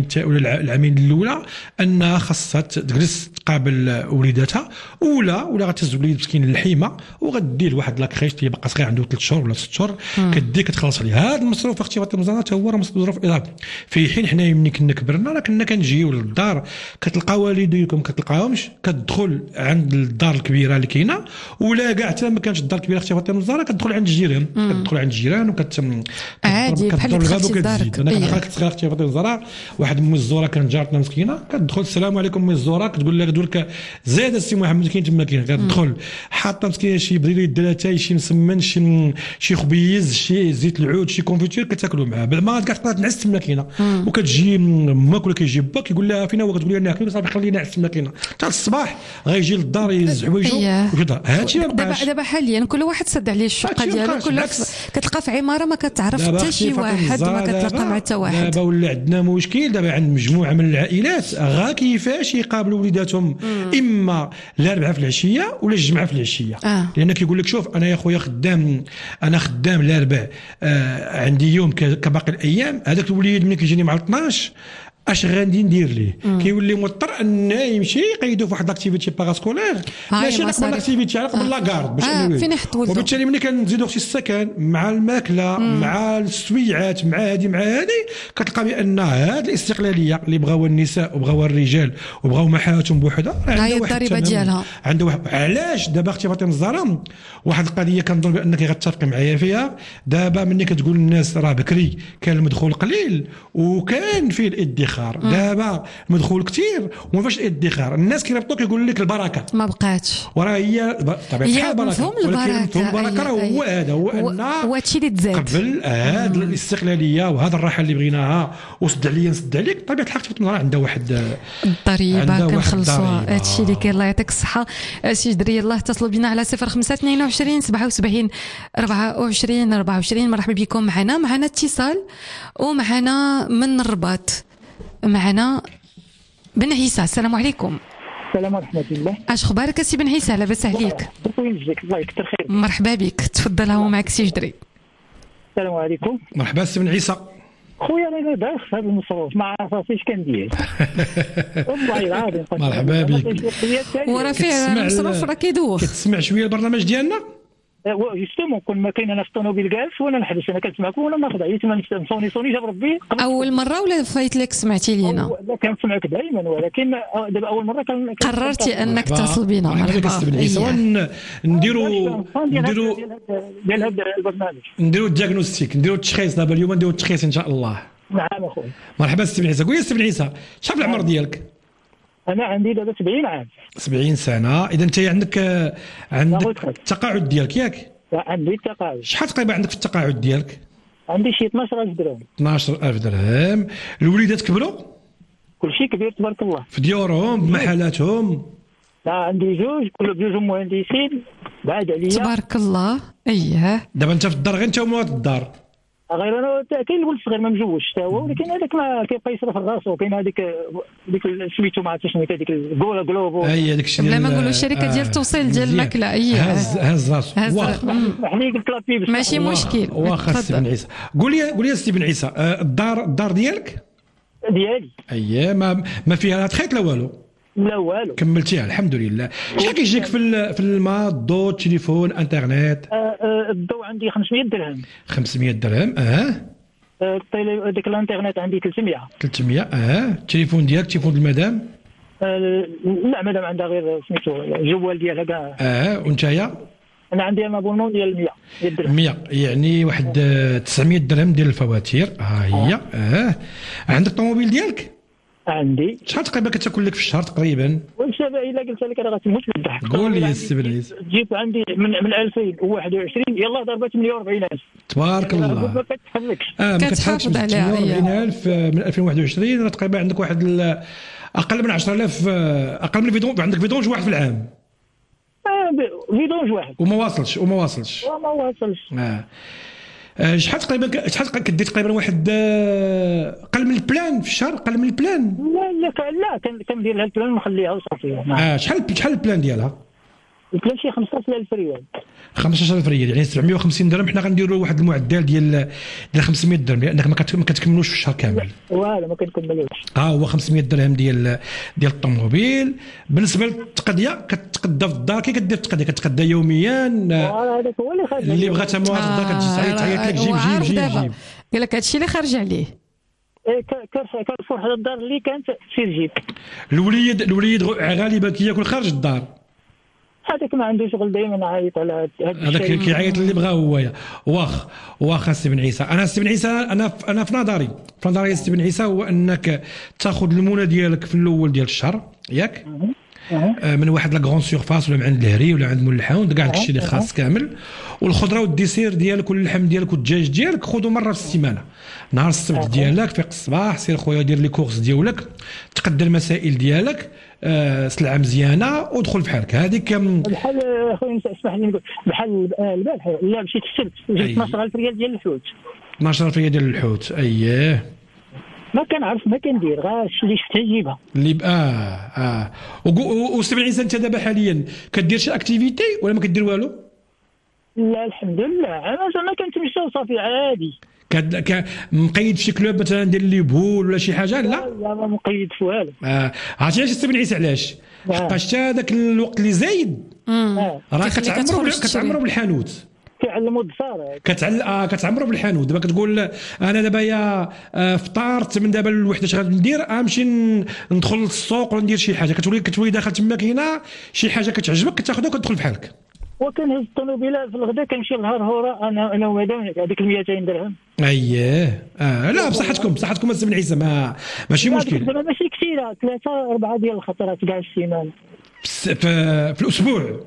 العامين الاولى انها خاصها تجلس تقابل وليداتها، ولا غتهز وليد مسكين للحيمه وغدير واحد لاكريش اللي باقا صغير عنده 3 شهور ولا 6 شهور، كدي كتخلص عليه. هذا المصروف اختي فاطمه الزهراء حتى هو راه مصروف اضافي. في حين حنا ملي كنا كبرنا راه كنا كنجيو للدار، كتلقى والديكم كتلقاهمش، كتدخل عند الدار الكبيره اللي كاينه، ولا كاع حتى ما كانش الدار الكبيره اختي فاطمه الزهراء كتدخل عند الجيران، كتدخل عند الجيران عادي بحال اللي دخلتي لدارك. انا كنت صغير اختي فاطمه الزهراء، واحد مي الزوره كانت جارتنا مسكينه، كتدخل السلام عليكم مي الزوره، كتقول لك زاد السي محمد كاين تما كاين، كتدخل حاطه مسكينه شي بديل دلاتاي شي مسمن شي خبيز شي زيت العود شي كونفيتور كتاكلوا معاه، بعد ما كاع تقدر تنعس الماكينه. وكتجي امك ولا كيجي باك كيقول لها فينا هو، كتقول لها ناكل صافي خلينا نعس الماكينه حتى الصباح غيجي للدار يهز حوايجو ويفضل. هادشي دابا حاليا كل واحد سد عليه الشقه ديالو، كل كتلقى في عماره ما كتعرف حتى شي واحد، ما كتلقى مع حتى واحد. دابا ولا عندنا مشكل دابا عند مجموعه من العائلات غا كيفاش يقابلوا وليداتهم، اما الاربعاء في العشيه ولا الجمعه في العشيه. لان كيقول لك شوف انا يا خويا انا خدام الاربعاء، عندي يوم كباقي الايام، هذاك الوليد ملي كيجيني مع 12 اش غادي ندير ليه؟ كيولي مضطر انه يمشي يقيدوا في واحد لاكتيفيتي باراسكولير، ماشي قبل لاكتيفيتي قبل لاكارد باش فين يحط ولده. وبالتالي ملي كنزيدوا اختي السكن مع الماكله مع السويعات مع هذه كتلقى بان هذه الاستقلاليه اللي بغاوها النساء وبغاوها الرجال وبغاو محاتهم بوحدها عندها واحد الضريبه ديالها. عنده واحد. علاش دابا اختي فاطمه الزهراء واحد القضيه كنظن بانك غتتفق معايا فيها، دابا ملي كتقول الناس راه بكري كان المدخول قليل وكان فيه الادخار، دابا مدخول كثير وما فيش الادخار، الناس كيربطوك يقول لك البركه ما بقاتش، وراه هي طبيعه البركه، ولكن البركه هو هذا هو ان هادشي اللي تزاد قبل هذه الاستقلاليه وهذا الراحه اللي بغيناها وسد عليا نسد عليك، طبيعه الحال تفوت عندها واحد الضريبه كنخلصوها. هادشي اللي كاين. الله يعطيك الصحه سي جدري. الله اتصلوا بنا على 0522 77 24 24. مرحبا بكم معنا اتصال ومعنا من الرباط، معنا بن عيسى. السلام عليكم. السلام ورحمة الله. اش اخبارك سي بن عيسى؟ لاباس عليك؟ الله يكثر خير. مرحبا بك، تفضل هو معك سي جدري. السلام عليكم. مرحبا سي بن عيسى. خويا انا دايخ في هذا المصروف ما عرفتش كندير والله العظيم. مرحبا بك. وراه فعلا المصروف راه كيدوخ. كتسمع شويه البرنامج ديالنا؟ جوستومون كل ما كاين انا في الطوموبيل جالس وانا نحبس، انا كنسمعكم وانا ناخذ عييت ما نصوني جاب ربي. اول مره ولا فايت لك سمعتي لينا؟ لا كنسمعك دائما، ولكن دابا اول مره قررتي انك تتصل بنا. مرحبا. نديروا ديال هذا البرنامج، نديروا الدياغنوستيك، نديروا التشخيص دابا اليوم، نديروا التشخيص ان شاء الله. نعم اخويا. مرحبا سي بن عيسى. قول لي سي بن عيسى شحال العمر ديالك؟ انا عندي دابا 70 عام. 70 سنه. اذا انت عندك التقاعد ديالك ياك؟ عندي التقاعد. شحال تقريبا عندك في التقاعد ديالك؟ عندي شي 12000 درهم. 12000 درهم. الوليدات كبروا؟ كلشي كبير تبارك الله. في ديورهم بمحلاتهم؟ لا عندي جوج، كل بجوج مهندسين بعد عليا تبارك الله. اييه. دابا انت في الدار غير انت ومولات الدار؟ غير انا كاين الولد الصغير ما مجوجش حتى هو، ولكن هذاك ما كيبقى يصرف راسو. كاين هذيك سميتو ما عرفتش شنو هذيك جلوبو. اي هذاك الشيء بلا ما نقولوا الشركه ديال التوصيل ديال الماكله. اييه هز راسو. حني قلت لابي ماشي مشكل. واخا سي بن عيسى. قول لي سي بن عيسى الدار ديالك؟ ديالي. اييه ما فيها لا تخيط لا والو. لا والو. كملتيها الحمد لله. شحال كيجيك في الماء الضوء التليفون انترنت؟ الضوء عندي 500 درهم. 500 درهم ديك الانترنت عندي 300. التليفون ديالك تليفون المدام؟ لا مدام عندها غير سميتو الجوال ديالها كاع. وانتايا؟ انا عندي المابونمون ديال 100 درهم. 100 يعني واحد 900 درهم ديال الفواتير. هي عندك الطوموبيل ديالك؟ عندي. شحال تقريبا كتاكل لك في الشهر تقريبا؟ والشباب الا قلت لك انا غتموت من الضحك. قول لي السي بنعيس. جيت عندي من 2021 يلاه ضربت 48,000. تبارك الله. ما كتحركش. ما كتحركش عليها. 48,000 من 2021 راه تقريبا عندك واحد اقل من 10,000 اقل من الفيدون. عندك فيدونج واحد في العام. فيدونج واحد. وما واصلش. شحال تقريبا كدير تقريبا واحد اقل من البلان في الشهر؟ اقل من البلان؟ لا كندير لها البلان ونخليها وصافي. شحال البلان ديالها؟ البلان شي 15,000 ريال. 15,000 ريال يعني 750 درهم. حنا غنديروا واحد المعدل ديال 500 درهم لانك ما كتكملوش في الشهر كامل. والو ما كنكملوش. هو 500 درهم ديال الطوموبيل. بالنسبه للتقضيه كتقضى في الدار. كي كدير التقضيه كتقضى يوميا؟ هذاك هو اللي خارج اللي بغات موظفه كتجي تعيط لك جيب. قال لك هادشي اللي خارج عليه. كنفرح هاد الدار اللي كانت سير جيب. الوليد غالبا كياكل خارج الدار. هذاك ما عنده شغل دائما عيط على هذاك كيعيط اللي بغا هو. واخا السي بن عيسى. السي بن عيسى انا في نظري السي بن عيسى هو انك تاخذ المونه ديالك في الاول ديال الشهر ياك من واحد لا غرون سيرفاس ولا من عند الهري ولا عند مول الحاوند كاع داكشي اللي خاص كامل. والخضره والديسير ديالك واللحم ديالك والدجاج ديالك خذوا مره في السيمانه. نهار السبت ديالك فيق الصباح سير خويا دير لي كورس ديالك تقدى المسائل ديالك سلعه مزيانه ودخل بحالك. هذيك بحال خويا اسمح لي نقول بحال البارح لا مشيت السبت جبت 12,000 ريال ديال الحوت. 12,000 ريال ديال الحوت. اييه ما كنعرف ما كندير غير اللي شفتها نجيبها. اللي وسي بن عيسى انت دابا حاليا كدير شي اكتيفيتي ولا ما كدير والو؟ لا الحمد لله انا زعما كنتمشى وصافي عادي. مقيد في كلوب مثلا ديال لي بول ولا شي حاجه؟ لا ما مقيد في والو. عرفتي علاش السي بن عيسى علاش؟ حقاش حتى داك الوقت اللي زايد راه كتعمروا بالحانوت. كيعلموا الدار كتعمروا بالحانوت. دابا كتقول انا دابا يا فطرت من دابا الوحده اش غادي ندير امشي ندخل للسوق ولا ندير شي حاجه. كتولي داخل تما كاينه شي حاجه كتعجبك كتاخذها وكتدخل بحالك. وكنهز الطوموبيله في الغدا كنمشي للهرهوره انا ومدام هذيك 200 درهم. اييه لا بصحتكم السي بن عيسى ماشي مشكل. دابا ماشي كثيره 3-4 ديال الخطرات كاع السيمانه في الاسبوع.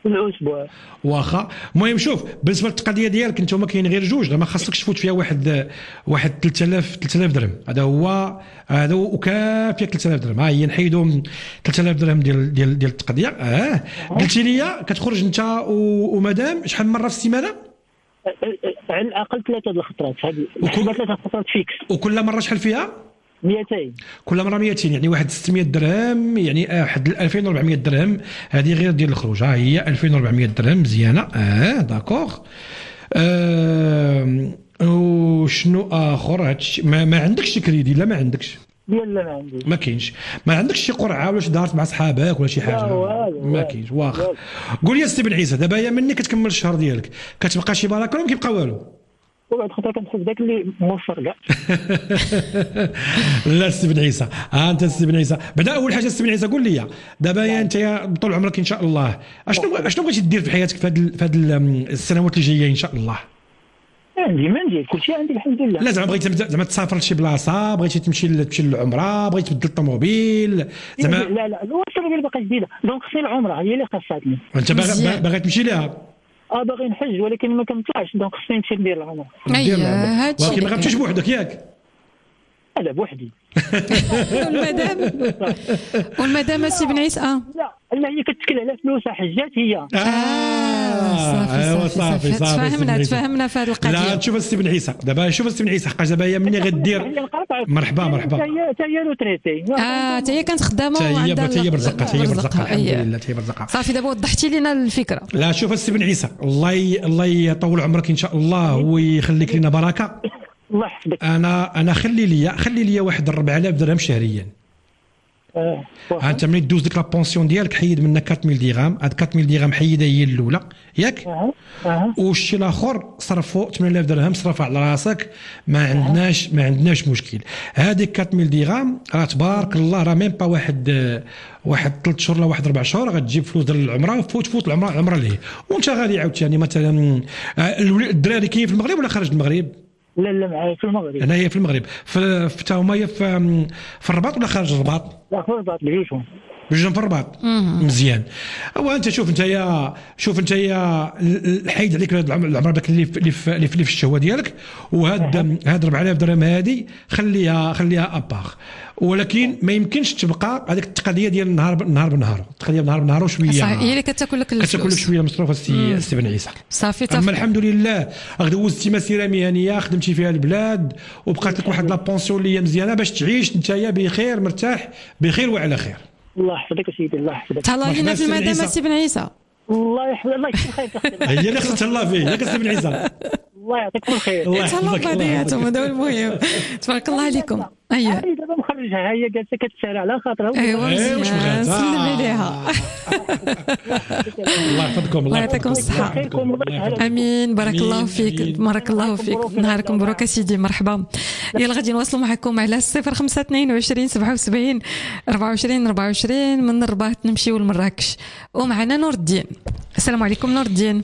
واخا المهم شوف بالنسبه للقضيه ديالك انتما كاين غير جوج ما خاصكش تفوت فيها واحد 3000 درهم. هذا هو وكافيك 3000 درهم. هي نحيدوا 3000 درهم ديال التقضيه. قلتي لي كتخرج انت ومدام شحال مره في السيمانه؟ على الاقل 3 الخطرات. هذه 3 خطرات فيكس. وكل مره شحال فيها؟ 200. كل مره 200 يعني واحد 600 درهم يعني واحد 2400 درهم. هذه غير ديال الخروج. هي 2400 درهم مزيانه. داكوغ. وشنو اخر؟ هادشي ما عندكش كريدي؟ لا ما عندكش. لا ما عنديش. ما كاينش. ما عندكش شي قرعه ولا شي دارت مع صحابك ولا شي حاجه؟ ما كاينش. واخا قول لي السي بن عيسى دابا يا مني كتكمل الشهر ديالك كتبقى شي بركه ولا ما كيبقى والو؟ وبعد خطره كنحس داك اللي موفر كاع. لا السي بن عيسى انت السي بن عيسى بعدا اول حاجه السي بن عيسى قول لي دابا انت طول عمرك ان شاء الله اشنو بغيتي دير في حياتك في هاد السنوات اللي جايه ان شاء الله؟ عندي ما ندير كلشي عندي الحمد لله. لا زعما بغيتي زعما تسافر لشي بلاصه بغيتي تمشي للعمره بغيتي تبدل الطوموبيل زعما؟ لا الطوموبيل باقا جديده دونك خصني العمره هي اللي خاصاتني. انت باغي تمشي لها؟ باغي نحج ولكن ما كنطلعش دونك خصني نمشي ندير العمره. هادشي ولكن ما غتمشيش بوحدك ياك؟ لا بوحدي. والمدام السي بن عيسى لا هي كتكل على فلوسها حجات هي. صافي تفاهمنا في هذه القضيه. لا تشوف السي بن عيسى دابا حقاش دابا هي مني غدير مرحبا حتى هي روتريتي. حتى هي كانت خدامه وعندها هي برزقها الحمد لله هي برزقها. صافي دابا وضحتي لنا الفكره. لا شوف السي بن عيسى الله يطول عمرك ان شاء الله ويخليك لنا بركه. الله يحفظك. انا خلي لي واحد 4000 درهم شهريا. انت ملي دوز ديك لا بونسيون ديالك حيد منها 4000 درهم، هاد 4000 درهم حيدها هي الاولى ياك، والشيء الاخر صرفوا 8000 درهم صرفها على راسك، ما عندناش مشكل. هذيك 4000 درهم راه تبارك الله راه ميم با واحد 3 شهور ولا واحد 4 شهور غتجيب فلوس ديال العمره وتفوت العمره ليه. وانت غادي عاوتاني مثلا الدراري كاين في المغرب ولا خارج المغرب؟ لا معايا في المغرب. انا هي في المغرب، في تا هما في الرباط ولا خارج الرباط؟ لا في الرباط بجوجهم في الرباط. مزيان. انت شوف انت حيد عليك العمر داك اللي في الشهوه ديالك، وهاد 4000 درهم هذه خليها اباغ، ولكن ما يمكنش تبقى هذيك التقضيه ديال نهار بنهار، التقضيه نهار بنهار وشويه صحيح هي اللي كتاكل لك شويه مصروف السي بن عيسى. صافي اما الحمد لله دوزتي مسيره مهنيه خدمتي فيها البلاد وبقات لك واحد لا بونسيون اللي هي مزيانه باش تعيش نتايا بخير مرتاح بخير وعلى خير. الله يحفظك يا سيدي الله يحفظك. تهلا لينا في المدام سي بن عيسى. الله يحفظك الله يكثر خيرك. هي اللي خصها الله فيه ياك سي بن عيسى. الله يعطيكم الخير. الله يحفظك. هذا هو المهم. تبارك الله عليكم. اييه دابا مخرجها هي جالسه كتسارع على خاطرها. ايوا مزيان سلم عليها. الله يحفظكم الله يعطيكم الصحه. امين بارك الله فيك بارك الله فيك. نهاركم مبروك سيدي مرحبا. يلا غادي نواصلوا معكم على 0522 77 24 من الرباط نمشيو لمراكش ومعنا نور الدين. السلام عليكم نور الدين.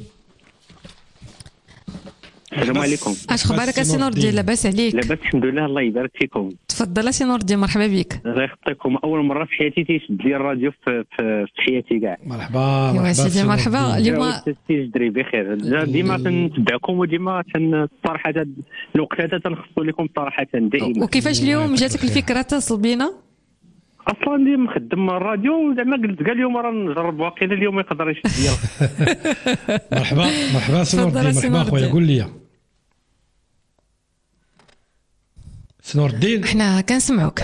السلام عليكم. اش اخبارك سي نور الدين؟ لاباس عليك؟ لاباس الحمد لله الله يبارك فيكم. تفضل سي نور الدين مرحبا بك. الله يخطيكم اول مره في حياتي تيشد لي الراديو في حياتي كاع. مرحبا سيدي مرحبا. اليوم تجري بخير ديما تنتبعكم وديما صراحه الوقت هذا تنخصوا لكم صراحه دائما. وكيفاش اليوم جاتك الفكره تصل بينا؟ اصلا اللي مخدم الراديو زعما قلت قال اليوم راه نجرب واقيلا اليوم يقدر يشد ليا. مرحبا سي نور الدين. مرحبا خويا قول لي سي نور الدين. احنا كنسمعوك.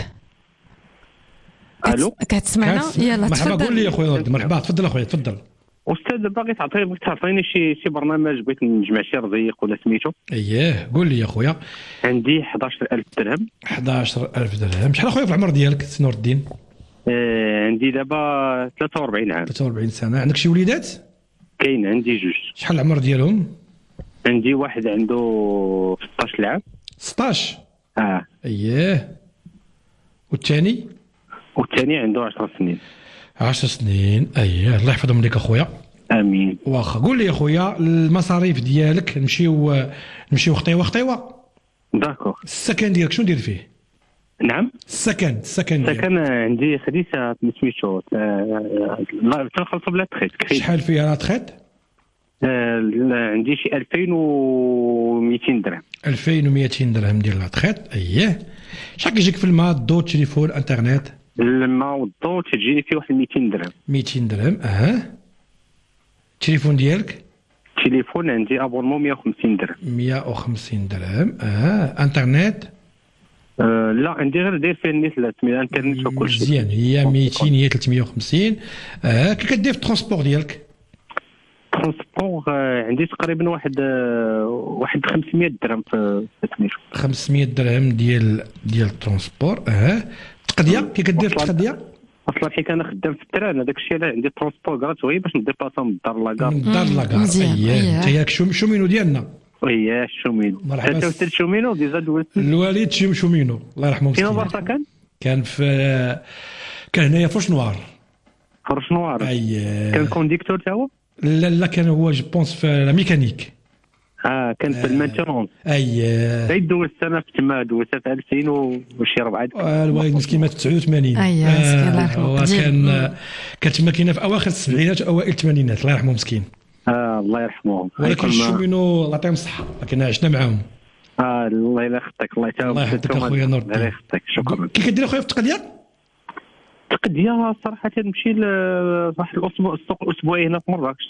الو كتسمعنا؟ يلا تفضل. مرحبا قول لي اخويا نور الدين. مرحبا تفضل اخويا تفضل. استاذ باغي تعطيني شي برنامج بغيت نجمع شي رزيق ولا سميتو. اييه قول لي يا خويا. عندي 11000 درهم. 11000 درهم. شحال اخويا في العمر ديالك سي نور الدين؟ عندي دابا 43 عام. 43 سنه. عندك شي وليدات؟ كاين عندي جوج. شحال العمر ديالهم؟ عندي واحد عنده 16 عام. 16 اييه. والثاني عنده 10 سنين. 10 سنين اييه. الله يحفظهم لك اخويا. امين. واخا قول لي اخويا المصاريف ديالك نمشيو خطيوه. داكور. السكن ديالك شنو دير فيه؟ نعم السكن عندي خديسه سميتو لا تنخلصوا بلا تخيط. شحال فيها لا تخيط؟ عندي شي 2200 درهم. 2200 درهم ديال لا تخيط اييه. شحال كيجيك في الماء الضو التليفون انترنت؟ الماء والضو تجيني فيه واحد 200 درهم. 200 درهم التليفون ديالك؟ التليفون عندي ابونمون 150 درهم. 150 درهم انترنت؟ لا عندي غير داير فيه النت الانترنت وكل شيء. مزيان. هي 200 هي 350. كي كدير في الترونسبور ديالك؟ ترونسبور عندي تقريبا واحد 500 درهم في سميتو. 500 درهم ديال الترونسبور. التقضيه كي كدير التقضيه؟ اصلا حيت انا خدام في التران هذاك الشيء علاش عندي ترونسبور غراتوي باش نديباسا من الدار لاكار. من الدار لاكار اييه. انت ياك شومينو ديالنا. اييه شومينو. مرحبا. انت شومينو ديجا دوزت. الوالد شومينو الله يرحمه مسكين. فين برصا كان هنايا فرش نوار. فرش نوار اييه. كان كونديكتور تا هو؟ لا كان هو جو بونس في لا ميكانيك. كان في المانتينونس. اييه. دوزت انا في تما دوزت في 2000 وشي 4. الوالد مسكين مات في 89. اييه مسكين الله يرحمه. كانت الماكينه في اواخر السبعينات اوائل الثمانينات الله يرحمه مسكين. الله يرحمه. ولكن الشومينو الله يعطيهم الصحه لكن عشنا معاهم. الله يخطيك. الله يحفظك اخويا نور الدين. الله يخطيك. شكرا. كي كدير اخويا في التقضيه؟ التقضيه صراحه نمشي لواحد الاسبوع هنا في مراكش.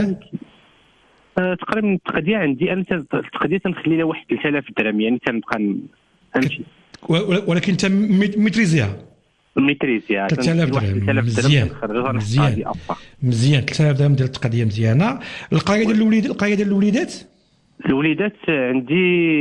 تقريبا التقضيه عندي انا التقضيه تنخلي لها واحد 3000 درهم يعني تنبقى نمشي. ولكن انت ميتريزيها؟ 3000 درهم. مزيان 3000 درهم ديال التقضيه مزيانه. القرايه ديال الوليدات؟ الوليدات عندي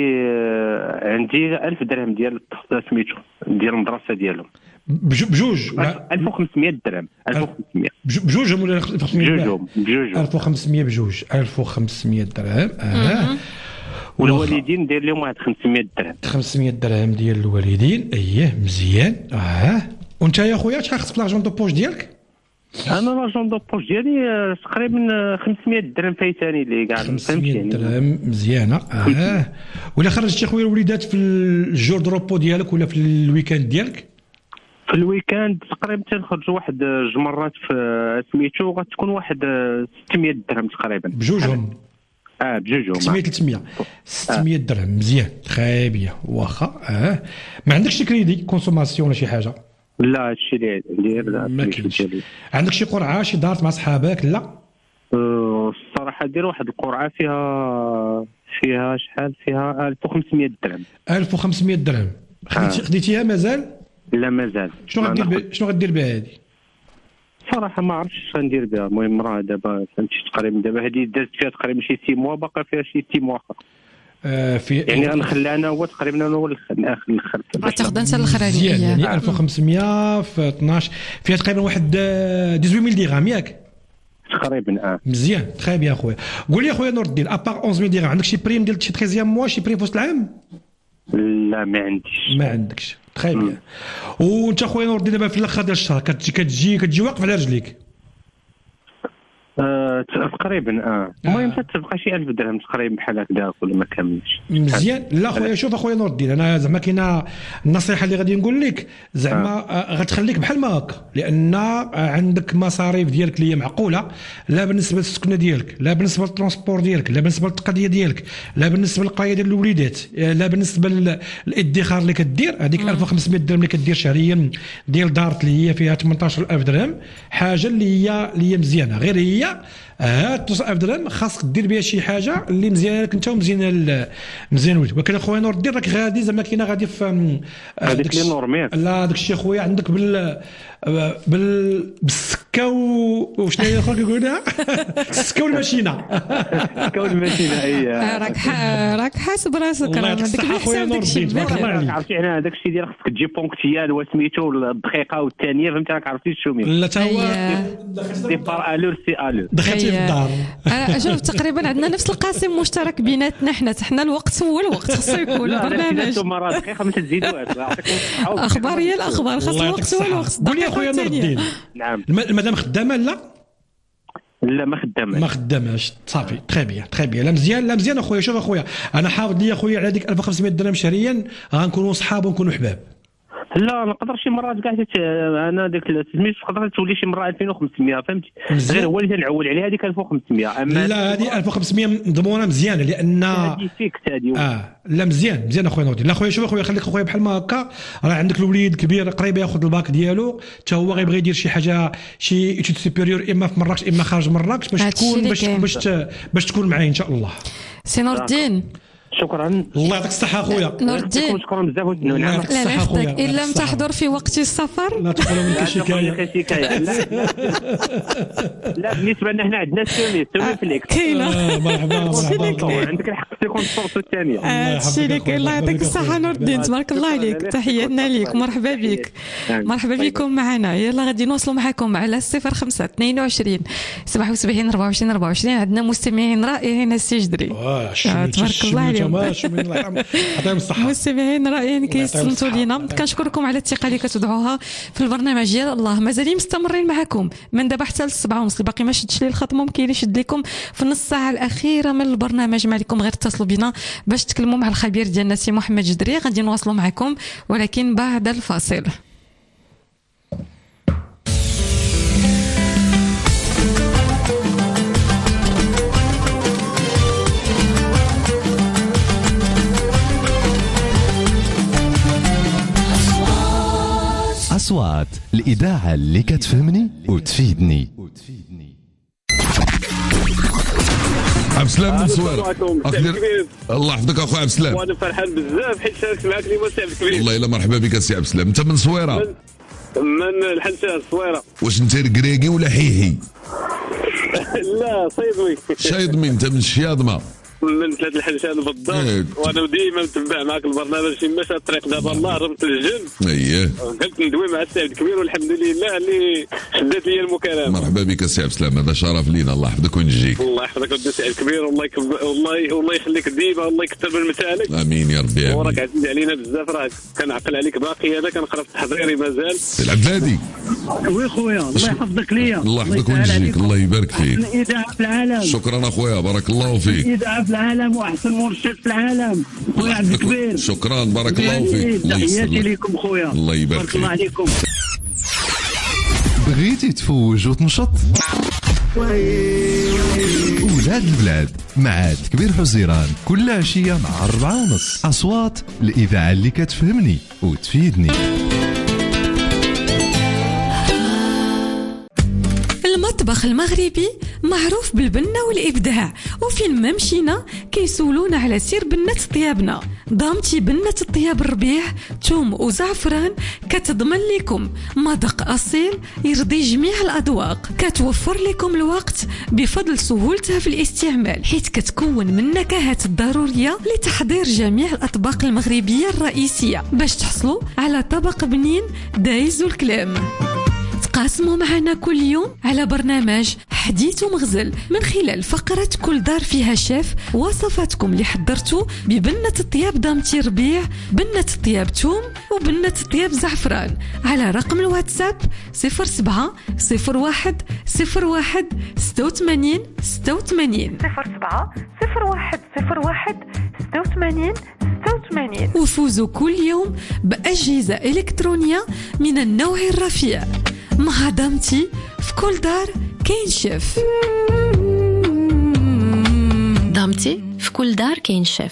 1000 درهم ديال سميتو ديال المدرسه ديالهم بجوج 1500 درهم 1500 بجوجهم ولا 1500 بجوجهم 1500 بجوج 1500 درهم والوالدين داير لهم واحد 500 درهم 500 درهم ديال الوالدين. اييه مزيان. وانت يا خويا شحال خصك في لاجون دو بوش ديالك؟ انا لاجون دو بوش ديالي تقريبا 500 درهم فايتاني لي كاع 500 درهم مزيانه. ولا خرجتي خويا الوليدات في الجور دروبو ديالك ولا في الويكاند ديالك؟ في الويكاند تقريبا تنخرجوا واحد جوج مرات في سميتو غتكون واحد 600 درهم تقريبا بجوجهم. بجوجهم 600 درهم مزيان تري بيان. واخا ما عندكش شي كريدي كونسوماسيون ولا شي حاجه؟ لا هادشي اللي ندير ما كاينش. عندك شي قرعه شي دارت مع صحابك؟ لا الصراحه دير واحد القرعه فيها شحال فيها 1500 درهم 1500 درهم خديتيها مازال؟ لا مازال. شنو غدير بها هذه؟ صراحه ما عرفتش اش غندير بها. المهم راه دابا فهمتي تقريبا دابا هذه دازت فيها تقريبا شي 6 موا باقا فيها شي 6 موا اخر يعني غنخليها انا هو تقريبا انا هو الاخر غتاخذ انت الاخر هذه يعني 1500 في 12 فيها تقريبا واحد 18000 درهم ياك تقريبا. مزيان تري بيان خويا. قول لي خويا نور الدين ابار 11000 درهم عندك شي بريم ديال شي 13 موا شي بريم في وسط العام؟ لا ما عندكش. تري بيان. وانت خويا نور الدين دابا في الاخر ديال الشهر كتجي واقف على رجليك؟ تقريبا المهم تبقى شي 1000 درهم تقريبا بحال هكذا ولا ما كاملش. مزيان. لا خويا شوف اخويا نور الدين انا زعما كاينه النصيحه اللي غادي نقول لك زعما غتخليك بحال ما هكا لان عندك مصاريف ديالك اللي هي معقوله لا بالنسبه للسكنه ديالك لا بالنسبه للترونسبور ديالك لا بالنسبه للتقضيه ديالك لا بالنسبه للقرايه ديال الوليدات لا بالنسبه للادخار اللي كدير. هذيك 1500 درهم اللي كدير شهريا ديال دارت اللي هي فيها 18000 درهم حاجه اللي هي مزيانه. غير هي هاد 9000 درهم خاصك دير بها شي حاجه اللي مزيانه لك انت ومزيانه مزيان ولد. ولكن اخويا نور الدين راك غادي زعما كاينه غادي في هذيك لي نورمال. لا داك الشيء خويا عندك بالسكه وشنو هي الاخرى كيقولوا السكه والماشينه السكه والماشينه. هي راك حاسب راسك راه عندك خويا نور الدين تبارك الله عليك. عرفتي انا هذاك الشيء ديال خصك تجي بونكتيال وسميتو الدقيقه والثانيه فهمتي راك عرفتي شو مين. لا تا هو دي بار الور سي الور دخلتي في الدار. شوف تقريبا عندنا نفس القاسم مشترك بيناتنا حنا الوقت هو الوقت خصو يكون البرنامج مرات دقيقه ما تزيدوهاش اخبار هي الاخبار خاص الوقت هو الوقت. قول لي اخويا نور الدين. نعم. المدام خدامه؟ لا ما خداماش صافي تري بيان. لا مزيان اخويا. شوف اخويا انا حافظ لي اخويا على ديك 1500 درهم شهريا غنكونوا صحاب ونكونوا حباب. لا نقدر شي مرات كاع انا ديك سميت تقدر تولي شي مره 2500 فهمتي غير هو اللي تنعول عليها هذيك 1500. اما لا هذه 1500 مضمونه مزيانه لان هذه فيكس هذه لا مزيان اخويا نور. لا خويا شوف اخويا خليك اخويا بحال ما هكا راه عندك الوليد كبير قريب ياخذ الباك ديالو حتى هو غيبغي يدير شي حاجه شي ايتود سوبيريور اما في مراكش اما خارج مراكش باش تكون معايا ان شاء الله. سي نور الدين شكرا. الله يعطيك الصحه اخويا نور الدين. شكرا بزاف. الله يعطيك الصحه اخويا. ان لم تحضر في وقت السفر لا تقولوا منك شكايه. لا بالنسبه لنا حنا عندنا السومي فليكس كاينه. مرحبا عندك الحق تكون الصوت الثانيه. هادشي اللي كاين. الله يعطيك الصحه نور الدين تبارك الله عليك. تحياتنا ليك مرحبا بك مرحبا بكم معنا. يلا غادي نوصلوا معكم على 05 22 77 24 24. عندنا مستمعين رائعين السجدري تبارك الله عليك. مستمعين رائعين كيصنتوا لينا. كنشكركم على الثقه اللي كتدعوها في البرنامج ديال الله. مازالين مستمرين معكم من دابا حتى ل7:30. باقي ما شدش لي الخط ممكن يشد لكم في النص ساعه الاخيره من البرنامج. ما عليكم غير اتصلوا بنا باش تكلموا مع الخبير ديالنا سي محمد جدري. غادي نواصلوا معكم ولكن بعد الفاصل. أصوات الإذاعة اللي كتفهمني وتفيدني. عبد السلام من صويرة. الله يحفظك اخويا عبد السلام. وانا فرحان بزاف حيت شاركت معك اليوم سي عبد الكبير. والله الا مرحبا بك سي عبد السلام. انت من صويرة؟ من الحنساء الصويرة. واش انت ركراكي ولا حيحي؟ لا صيدوي. شايضمي. انت من الشياضمة؟ من 3 الحنشان بالضبط، وانا ديما متبع معك البرنامج. في مشى الطريق دابا الله رمت للجن. اييه قلت ندوي مع السي عبد الكبير والحمد لله اللي شدات لي المكالمه. مرحبا بك السي عبد السلام، هذا شرف لينا. الله يحفظك ونجيك. الله يحفظك ودي السي عبد الكبير، والله يخليك ديما، والله يكثر من مسالك. امين يا ربي. وراك عزيز علينا بزاف، راك كنعقل عليك باقي. انا كنقرا في تحضيري مازال. سي العبد الهادي وي خويا الله يحفظك ليا. الله يحفظك ونجيك. الله يبارك فيك. احسن اذاعه في العالم. شكرا اخويا، بارك الله فيك. اذاعه في العالم واحسن مرشد في العالم خويا عبد الكبير. شكرا بارك الله فيك. تحياتي لكم خويا. الله يبارك فيك. الله عليكم. بغيتي تفوج وتنشط؟ ولاد البلاد مع كبير حزيران كل عشية مع 4:30. أصوات الإذاعة اللي كتفهمني وتفيدني. المطبخ المغربي معروف بالبنة والإبداع، وفين ما مشينا كيسولونا على سير بنة طيابنا. ضامتي بنة الطياب الربيع توم وزعفران كتضمن لكم مذاق أصيل يرضي جميع الأذواق، كتوفر لكم الوقت بفضل سهولتها في الاستعمال، حيث كتكون من النكهات الضرورية لتحضير جميع الأطباق المغربية الرئيسية باش تحصلوا على طبق بنين دايز الكلام. تقاسموا معنا كل يوم على برنامج حديث ومغزل من خلال فقرة كل دار فيها شيف وصفاتكم اللي حضرتوا ببنة الطياب دامتي ربيع، بنة الطياب توم، وبنة الطياب زعفران على رقم الواتساب 07 01 01 86 86 07 01 01 86 86. وفوزوا كل يوم بأجهزة إلكترونية من النوع الرفيع. مع دامتي في كل دار كاين شيف. دامتي في كل دار كاين شيف.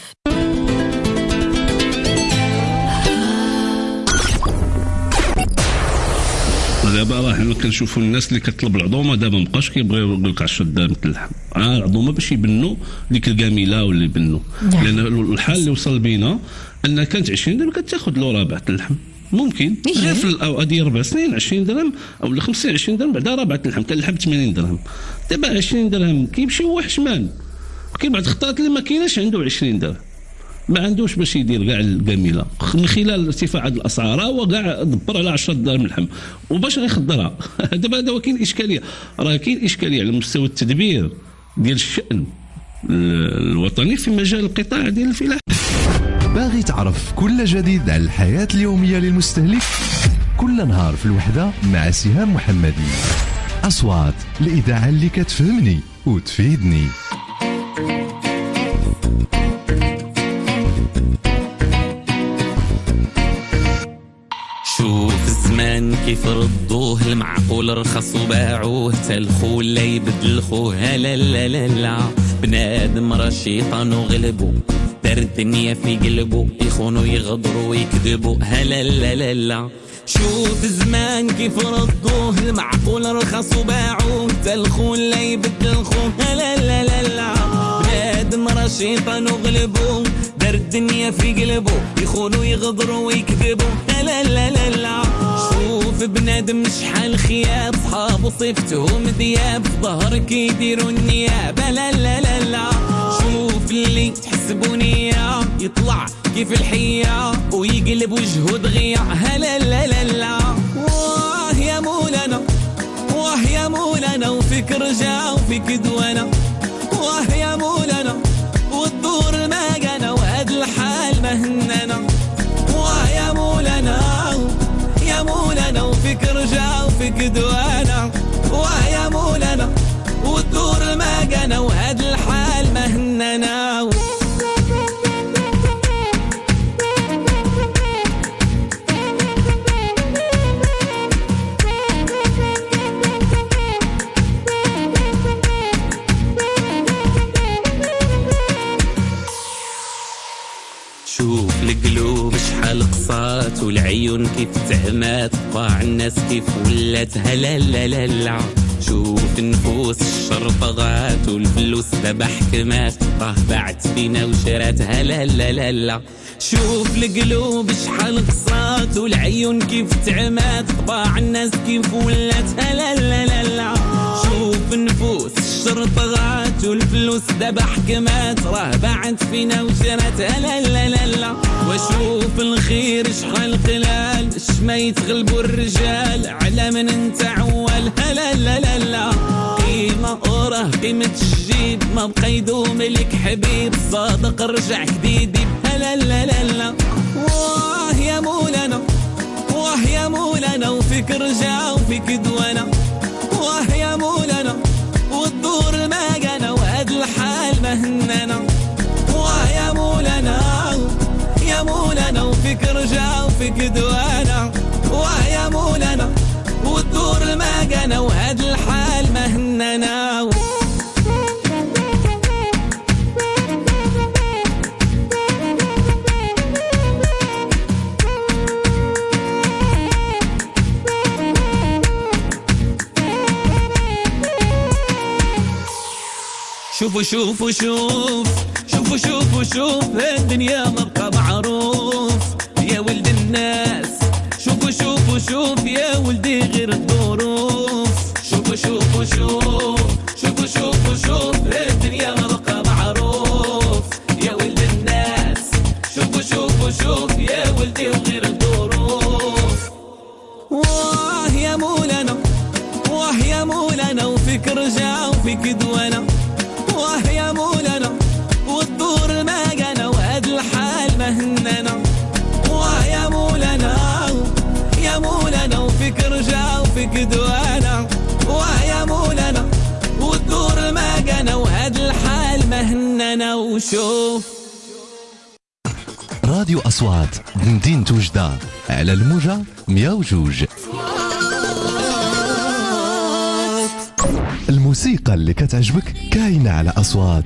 دابا راه كنشوفوا الناس اللي كتطلب العظومه دابا مابقاش كيبغيو يقول لك 10 درهم اللحم، العظومه باش يبنوا ديك الكاميله ولا يبنوا. لان الحال اللي وصل بينا ان كانت 20 درهم كتاخذ له ربعه اللحم. ممكن غير في الاوقات ديال 4 سنين 20 درهم او 25 درهم بعدا ربعه اللحم كان اللحم 80 درهم. دابا 20 درهم كيمشي هو حشمان. كاين بعض الخطات اللي ما كايناش عنده 20 درهم، ما عندوش باش يدير كاع الكاميله من خلال ارتفاع هذه الاسعار. هو كاع دبر على 10 درهم اللحم وباش غيخضرها. دابا هذا كاين اشكاليه، راه كاين اشكاليه على مستوى التدبير ديال الشأن الوطني في مجال القطاع ديال الفلاحه. باغي تعرف كل جديد على الحياة اليومية للمستهلك؟ كل نهار في الوحدة مع سهام محمدي. أصوات الإذاعة اللي كتفهمني وتفيدني. شوف الزمان كيف ردوه المعقول رخص وباعوه تلخو لا يبدل خوه. لا لا لا لا بنادم راه شيطان وغلبو، دار الدنيا في قلبو يخونوا يغدروا ويكذبوا. هلا لا لا لا شوف الزمان كيف ردوه المعقول رخص وباعوه تلخو لا يبدل خوه. هلا لا لا لا بنادم راه شيطان وغلبو، دار الدنيا في قلبو يخونوا يغدروا ويكذبوا. لا لا لا لا شوف بنادم شحال خياب صحابو صفتهم دياب ظهر كيديروا النياب. لا لا لا لا شوف اللي تحسبوني يطلع كيف الحية ويقلب وجهه دغيا. هلا لا لا لا واه يا مولانا واه يا مولانا وفيك رجع وفيك دوانا. واه يا مولانا والدور ما جانا وهاد الحال ما هننا. واه يا مولانا يا مولانا وفيك رجع وفيك دوانا. واه يا مولانا والدور ما جانا وهاد الحال ما هننا. شوف القلوب شحال قصات والعيون كيف تعمات قاع الناس كيف ولات. هلا لا لا لا شوف النفوس الشر طغات والفلوس دابا حكمات راه باعت فينا وشرات. هلا لا لا لا شوف القلوب شحال قصات والعيون كيف تعمات قاع الناس كيف ولات. هلا لا لا لا شوف وشوف نفوس الشرط غات والفلوس دابا حكمات راه باعت فينا وجرات لا لا لا لا وشوف الخير شحال قلال ما يتغلبوا الرجال على من انت عوال لا لا لا لا قيمة وراه قيمة الجديد ما بقى يدوم لك حبيب صادق رجع جديد لا لا لا لا واه يا مولانا واه يا مولانا وفيك رجع وفيك دوانا واه يا مولانا والدور ما جانا وهاد الحال ما هنانا واه يا مولانا يا مولانا وفيك رجع وفيك دوانا واه يا مولانا والدور ما جانا وهاد الحال ما هنانا شوفوا شوفوا شوف شوفوا شوفوا شوف الدنيا ما بقى معروف يا ولد الناس شوفوا شوفوا شوف يا ولدي غير الظروف شوفوا شوفوا شوف شوفوا شوفوا شوف الدنيا ما بقى معروف يا ولد الناس شوفوا شوفوا شوف يا ولدي وغير الظروف واه يا مولانا واه يا مولانا وفيك رجع وفيك دوانا واه يا مولانا والدور ما جانا وهاد الحال ما هنانا واه يا مولانا يا مولانا وفيك رجع وفيك دوانا واه يا مولانا والدور ما جانا وهاد الحال ما هنانا وشوف راديو أصوات مدينة وجدة على الموجة 102. الموسيقى اللي كتعجبك كاينة على أصوات.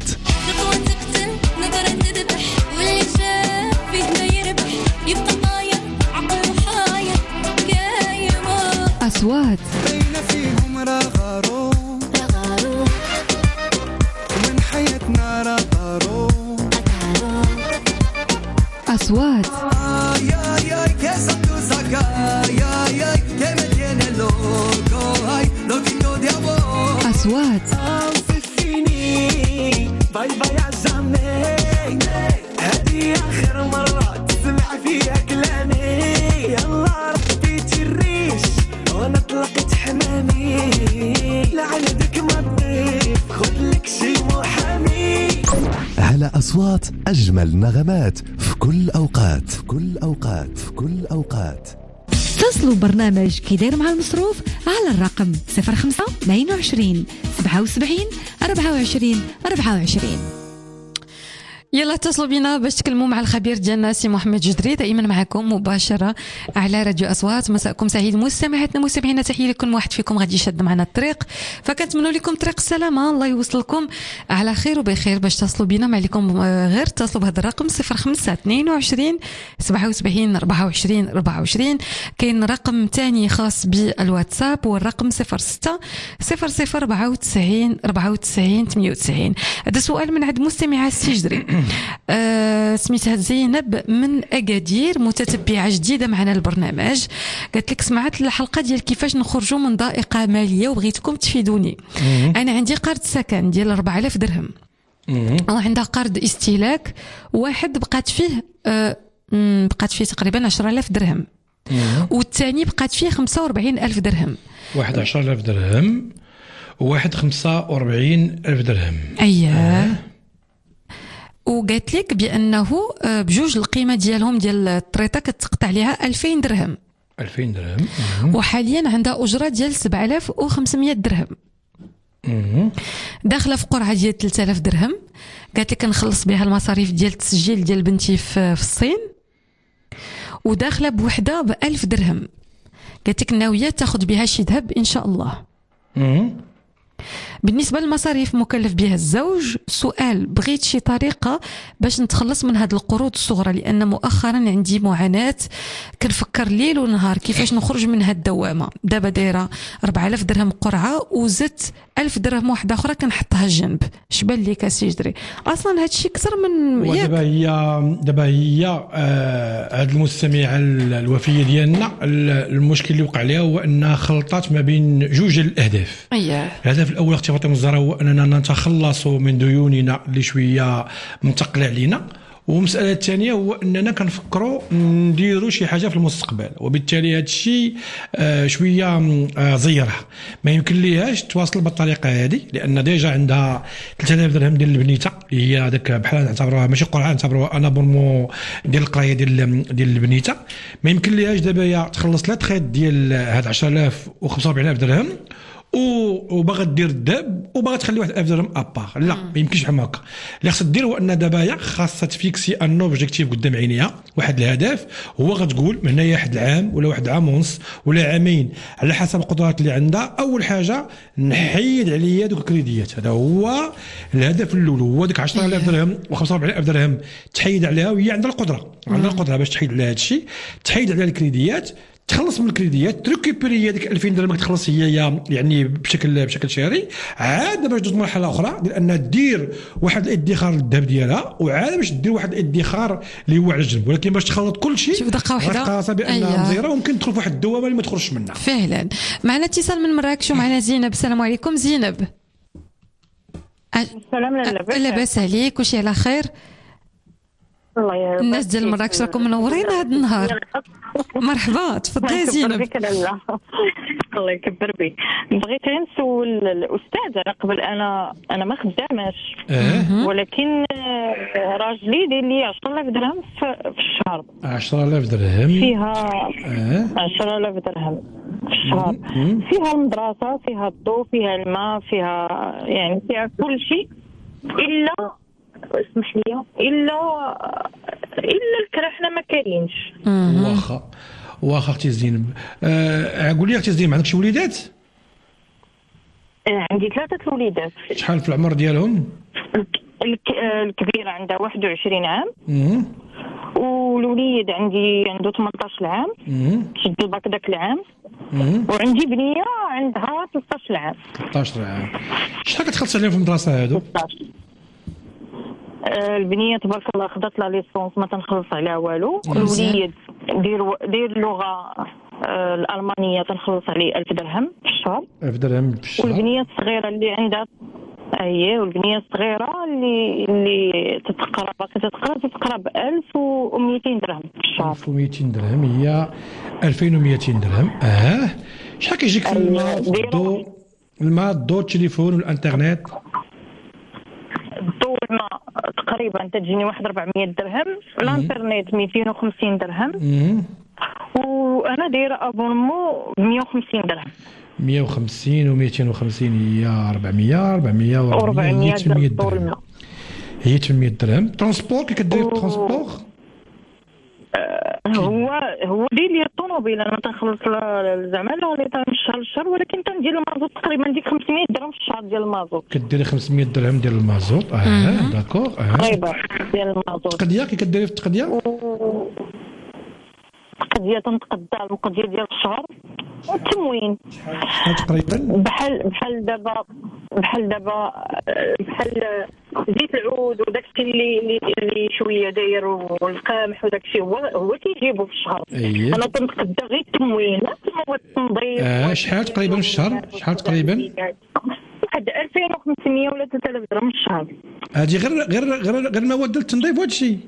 أصوات بين فيهم رغارو ومن حياتنا رغارو أصوات يا يا كسبتو ساكا يا يا كمتين اللوغو هاي لوكيتو ديابو أصوات باي باي عزامي هذه آخر مرة تسمع فيها كلامي يلا رحتي تريش وانا طلقت حمامي لعندك ما تضيف خذلك شي محامي. على أصوات أجمل نغمات في كل أوقات في كل أوقات في كل أوقات. اتصلوا برنامج كي داير مع المصروف على الرقم 05 22 77 24 24. يلا اتصلوا بنا باش تكلموا مع الخبير ديالنا سي محمد جدري دائما معكم مباشره على راديو اصوات. مساءكم سعيد مستمعاتنا مستمعينا، تحيه لكل واحد فيكم غادي يشد معنا الطريق، فكنتمنوا لكم طريق السلامه، الله يوصلكم على خير وبخير. باش تصلوا بنا ما عليكم غير اتصلوا بهذا الرقم 05 22 77 24 24. كاين رقم ثاني خاص بالواتساب والرقم 06 00 94 94 98. هذا سؤال من عند مستمعه سي جدري سميتها زينب من أكادير، متتبعة جديدة معنا البرنامج. قالت لك سمعت الحلقة ديال كيفاش نخرجوا من ضائقة مالية وبغيتكم تفيدوني. أنا عندي قرض سكن ديال 4000 درهم وعندها قرض استهلاك واحد بقات فيه تقريبا 10000 درهم والثاني بقات فيه 45000 درهم. واحد 10000 درهم وواحد 45000 درهم. أيوه. وقالت لك بانه بجوج القيمه ديالهم ديال الطريطه كتقطع عليها 2000 درهم. 2000 درهم. وحاليا عندها اجره ديال 7500 درهم. داخله في قرعه ديال 3000 درهم. قالت لك نخلص بها المصاريف ديال التسجيل ديال بنتي في الصين، وداخله بوحده ب1000 درهم. قالت لك ناويه تاخذ بها شي ذهب ان شاء الله. بالنسبه للمصاريف مكلف بها الزوج، سؤال بغيت شي طريقه باش نتخلص من هذه القروض الصغرى، لان مؤخرا عندي معاناه كنفكر ليل ونهار كيفاش نخرج من هذه الدوامه. دابا دايره 4000 درهم قرعه وزدت 1000 درهم واحده اخرى كنحطها جنب. شبان ليك اسيدري اصلا هذا الشيء اكثر من دابا هي هاد المستمعه الوفيه ديالنا المشكل اللي وقع عليها هو انها خلطات ما بين جوج الاهداف. الهدف الاول اختي فاطمه الزهراء هو اننا نتخلصوا من ديوننا اللي شويه منتقله علينا، والمساله الثانيه هو اننا كنفكروا نديروا شي حاجه في المستقبل، وبالتالي هذا الشيء شويه زيرها ما يمكن ليهاش تواصل بالطريقه هذه، لان ديجا عندها 3000 درهم ديال البنيته اللي هي هذاك بحال نعتبروها ماشي قرعه، نعتبروها انا بورمو ديال القرايه ديال البنيته. ما يمكن ليهاش دابا هي تخلص لا تخيط ديال هاد 10000 و 45000 درهم وباغا دير الذهب وباغا تخلي 1000 درهم ابار. لا ما يمكنش بحال هكا. اللي خاصها دير هو ان دابا هي خاصها تفيكسي ان اوبجيكتيف قدام عينيها، واحد الهدف هو غتقول من هنايا واحد العام ولا واحد عام ونص ولا عامين على حسب القدرات اللي عندها. اول حاجه نحيد عليا دوك الكريديات، هذا هو الهدف الاول، هو ديك 10000 درهم و 45000 درهم تحيد عليها، وهي عندها القدره باش تحيد على هذا الشيء، تحيد على الكريديات، تخلص من الكريديات، تريكوبيري هذيك 2000 درهم كتخلص هي يعني بشكل شهري، عاد باش تدوز مرحله اخرى لانها دير واحد الادخار للذهب ديالها، وعاد باش دير واحد الادخار اللي هو على الجنب، ولكن باش تخلط كل شيء شوف دقه واحده غتلقى بانها مزيره وممكن تدخل في واحد الدوامه اللي ما تخرجش منها فعلا. معنا اتصال من مراكش ومعنا زينب. السلام عليكم زينب. السلام لاباس عليك؟ وشي على خير؟ الناس ديال مراكش راكم منورين هذا النهار. مرحبا تفضلي زينب. الله يكبر بك. بغيت نسول الاستاذ على قبل، انا ما خداماش ولكن راجلي داير لي 10000 درهم في الشهر. 10000 درهم فيها 10000 درهم في الشهر، فيها المدرسه، فيها الضوء، فيها الماء، فيها يعني فيها كل شيء الا اسمح لي الا الكرهنه ما كاينش. واخا اختي زينب. قولي لي اختي زينب، عندك شي وليدات؟ عندي 3 وليدات. شحال في العمر ديالهم؟ الكبيره عندها 21 عام والوليد عنده 18 عام شد الباك داك العام، وعندي بنيه عندها 13 عام. 13 عام. شحال كتخلص عليهم في المدرسه هادو؟ 13. البنيه تبارك الله خدات لا ليسونس ما تنخلص عليها والو. الوليد دير اللغه الالمانيه تنخلص عليه 1000 درهم في الشهر. 1000 درهم في الشهر. والبنيه الصغيره اللي عندها والبنيه الصغيره اللي تتقرب 1200 درهم في الشهر. 1200 درهم هي 2200 درهم. شحال كيجيك في الماء الضوء التليفون والانترنت؟ الضوء الماء تقريبا تجيني واحد 400 درهم، الانترنت 250 درهم، وانا دايره ابونمون 150 درهم. 150 و 250 هي 400 800 درهم. هي 800 درهم. ترونسبور كي كدير الترونسبور؟ هو دير لي الطوموبيل، انا تنخلص زعما اللي من الشهر للشهر، ولكن تندير المازوت تقريبا ديك 500 درهم في الشهر ديال المازوت. كديري 500 درهم ديال المازوت. داكور. تقريبا ديال المازوت. التقديه كي كديري في التقديه؟ التقديه تنتقدى المقديه ديال الشهر والتموين تقريبا بحال دابا زيت العود وداكشي اللي شويه داير والقمح وداكشي هو كيجيبو في الشهر. انا تنتقدى غير التموين هو التنظيف. شحال تقريبا في الشهر؟ شحال تقريبا؟ واحد 2500 ولا 3000 درهم في الشهر. هذه غير المواد ديال التنظيف وهذا الشيء.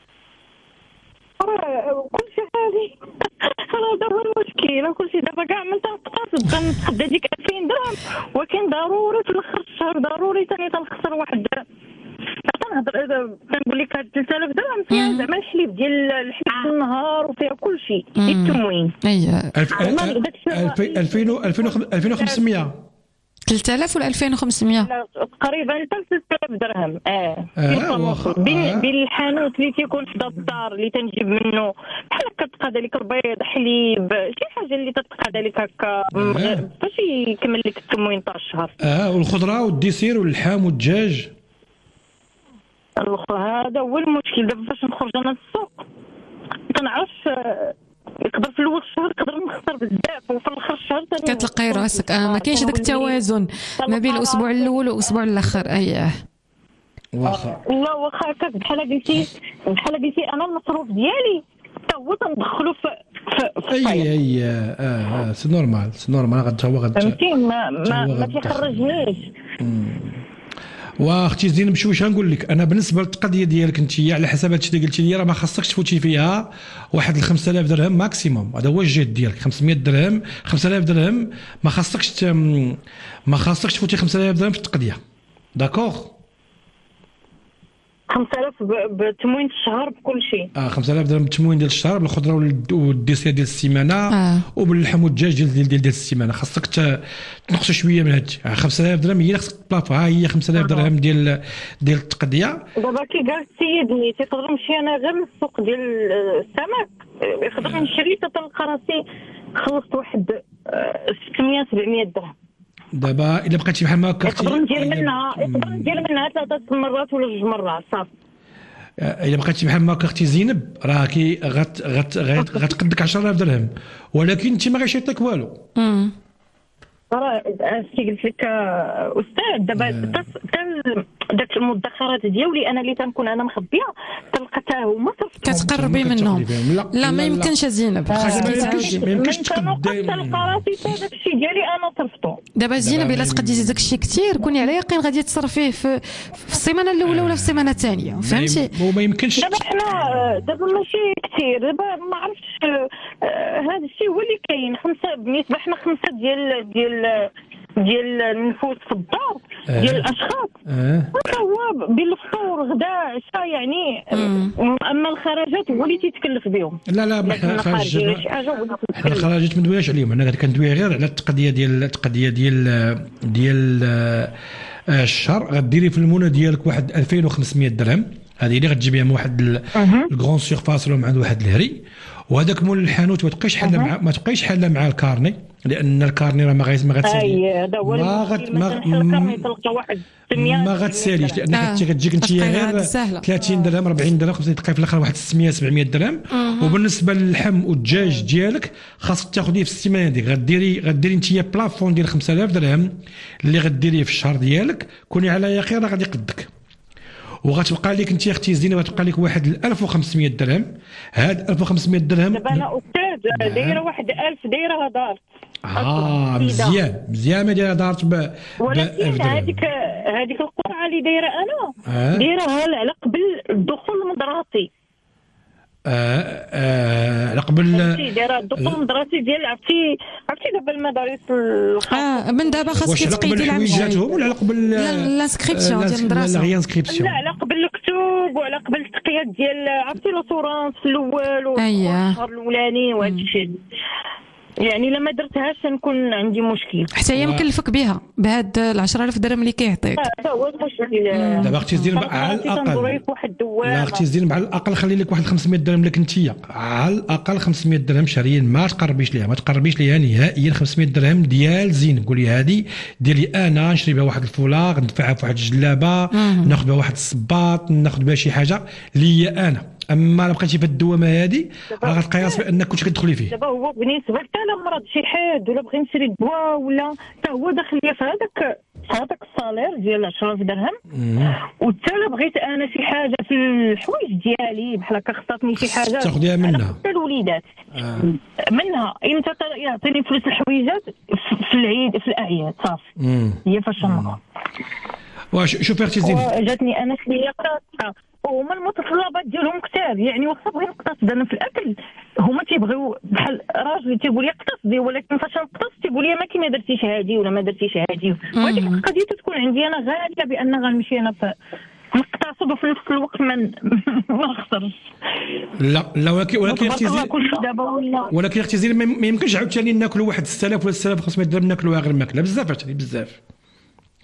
كل شيء هذه هذا هو المشكل. كل شيء دابا كاع من تنقتصد تنتقدى ديك 2000 درهم، ولكن ضروري في الاخر الشهر ضروري ثاني تنخسر واحد. تنهضر تنقول لك 3000 درهم فيها زعما الحليب ديال الحليب النهار وفيها كل شيء التموين. 2500 3000 ولا 2500 تقريبا 3000 درهم. بين الحانوت اللي تيكون حدا الدار اللي تنجيب منه بحال هكا تقاد عليك البيض حليب شي حاجه اللي تتقاد عليك هكا باش يكمل لك التموين تاع الشهر. والخضره والديسير واللحام والدجاج هذا هو المشكل. دابا باش نخرج انا للسوق كنعرفش يقدر في الاول الشهر نقدر نخسر بزاف وفي الاخر الشهر كتلقاي راسك ما كاينش داك التوازن ما بين الاسبوع الاول والاسبوع الاخر. واخا لا واخا هكا بحال قلتي انا المصروف ديالي حتى هو تندخلو في سي نورمال فهمتي ما تيخرجنيش. واختي زينب واش غنقول لك انا بالنسبه للقضيه ديالك انت على حسب هادشي اللي قلتي لي راه ما خاصكش تفوتي فيها واحد 5000 درهم ماكسيموم. هذا هو الجهد ديالك 500 درهم 5000 درهم ما خاصكش تفوتي 5000 درهم في التقضيه. داكوغ 5000 بتموين الشهر بكل شيء. 5000 درهم بالتموين ديال الشهر بالخضره والديسير ديال السيمانه وباللحم والدجاج ديال السيمانه. خاصك تنقص شويه من هادشي. 5000 درهم هي خاصك تبلافا. هي 5000 درهم ديال التقضيه. دابا كي قال السيد لي تقدر نمشي انا غير للسوق ديال السمك يقدر نشري تلقى راسي خلصت واحد 600 700 درهم. دابا الا بقيتي بحال ما هكا نقدر ندير منها 3 مرات ولا 2 مرات صافي. الا بقيتي بحال ما هكا اختي زينب راكي غتقدك 10000 درهم ولكن انت ما غايش يعطيك والو. راه كي قلت لك استاذ دابا داك المدخرات ديالي انا اللي تنكون انا مخبيه تلقى حتى هما كتقربي منهم. لا ما يمكنش زينب ما يمكنش تلقى راسي داك الشيء ديالي انا صرفتو. دابا زينب الا تقديتي داك الشيء كثير كوني على يقين غادي تصرفيه في السيمانه الاولى ولا في السيمانه الثانيه. فهمتي وما يمكنش دابا حنا دابا ماشي كثير دابا ما عرفتش هذا الشيء هو اللي كاين 5 بالنسبه حنا 5 ديال النفوس في الدار ديال الاشخاص هو بالفطور غدا عشاء يعني. اما الخرجات هو اللي تيتكلف بهم. لا حنا الخرجات ما ندوياش عليهم. انا كندوي غير على التقضيه ديال الشهر. غديري في المونه ديالك واحد 2500 درهم. هذه اللي غتجيبيها من واحد الكغون سيرفاس ولا من عند واحد الهري. وهذاك مول الحانوت ما تبقايش حاله مع الكارني لان الكارني راه ما غتسالي ما غتساليش لانك غتجيك انت غير 30 درهم 40 درهم 50 دقيقه في الاخر واحد 600 700 درهم. وبالنسبه للحم والدجاج ديالك خاصك تاخذيه في السيمانه ديك. غديري انت بلافون ديال 5000 درهم اللي غديريه في الشهر ديالك. كوني على يقين راه غادي يقدك. وغتبقى لك انت اختي زينه غتبقى لك واحد 1500 درهم. هاد 1500 درهم دابا انا استاذ دايره واحد 1000 دايره دارت. مزيان ما دايره دارت ولكن هذيك القرعه اللي دايره انا دايرها على قبل الدخول المدرسي. على قبل دايره الدخول المدرسي ديال عرفتي دابا المدارس الخاصه من دابا خاصك تقيدي العام الجاي ولا على قبل لانسكريبسيون ديال المدرسه. لا على قبل الكتب وعلى قبل التقييد ديال عرفتي لاسورانس في الاول والشهر الاولاني وهذا الشيء. يعني لما درتهاش نكون عندي مشكل حتى هي مكلفك بها بهاد 10000 درهم اللي كيعطيك. هو المشكل. دابا اختي زينب على الاقل لا اختي زينب على الاقل خلي لك واحد 500 درهم لك انتيا. على الاقل 500 درهم شهريا ما تقربيش ليها نهائيا. 500 درهم ديال زينب قولي هذه ديالي انا نشري بها واحد الفولاغ ندفعها في واحد الجلابه ناخذ بها واحد الصباط ناخذ بها شي حاجه ليا انا. اما بقيتي في الدوامه هذه راه غتقياس بانك كنت كتدخلي فيه. دابا هو بالنسبه حتى الا مرض شي حد ولا بغي نشري الدواء ولا حتى هو داخل ليا في هذاك الصالير ديال 10 درهم. وحتى الا بغيت انا شي حاجه في الحوايج ديالي بحال هكا خصاتني شي حاجه تاخذيها منها حتى الوليدات منها امتى يعطيني فلوس الحويجات في العيد في الاعياد صافي هي فاش نبغى. واش شوفي اختي زينب جاتني انا شويه قطعه وهما المتطلبات ديالهم كثار. يعني واخا بغي نقتصد انا في الاكل هما تيبغيو بحال راجلي تيقول لي اقتصدي ولكن فاش نقتصد تيقول لي ما كي ما درتيش هادي ولا ما درتيش هادي. وهذيك القضيه تكون عندي انا غاليه بان غنمشي انا نقتصد وفي نفس الوقت ما نخسرش. لا ولكن اختي زين ما يمكنش عاوتاني ناكلوا واحد 6000 ولا 6500 درهم ناكلوها غير ماكله بزاف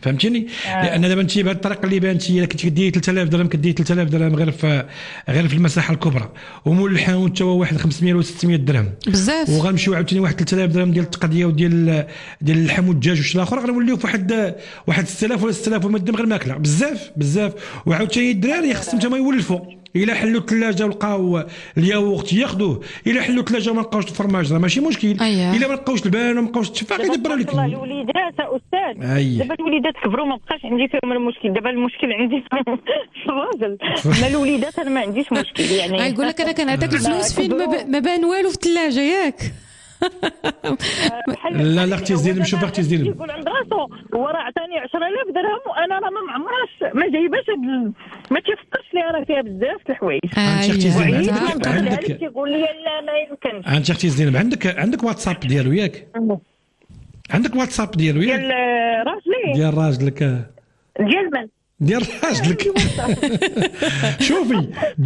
فهمتيني؟ لان دابا انت بهذه الطريقه اللي بانتي الا كنتي كديري 3000 درهم كديري 3000 درهم غير في المساحه الكبرى، ومول الحانوت تا هو واحد 500 ولا 600 درهم بزاف، وغنمشيو عاوتاني واحد 3000 درهم ديال التقديه وديال اللحم والدجاج وشي الاخر غنوليو في واحد 6000 ولا 6000 درهم غير ماكله بزاف. وعاوتاني الدراري خصهم تما يولفوا، الا حلوا الثلاجه ولقاو الياغورت ياخذوه، الا حلوا الثلاجه وما لقاوش الفرماج راه ماشي مشكل، الا ما لقاوش البان وما لقاوش التفاح يدبروا لك. الوليدات استاذ دابا الوليدات كبروا ما بقاش عندي فيهم المشكل، دابا المشكل عندي في الراجل. ما الوليدات انا ما عنديش مشكل يعني. يقول لك انا كنعطيك الفلوس فين ما بان والو في الثلاجه ياك. لا اختي زين شوف اختي زين يقول عند راسو هو راه عطاني 10,000 درهم وانا راه ما عمرش ما جايباش ما تيفكرش لي راه فيها بزاف د الحوايج. انت اختي زين عندك تيقول لي لا ما يمكنش. انت اختي زين عندك واتساب ديالو ياك؟ عندك واتساب ديالو ياك؟ ديال راجلي ديال راجلك ديال من؟ ديال راجلك. شوفي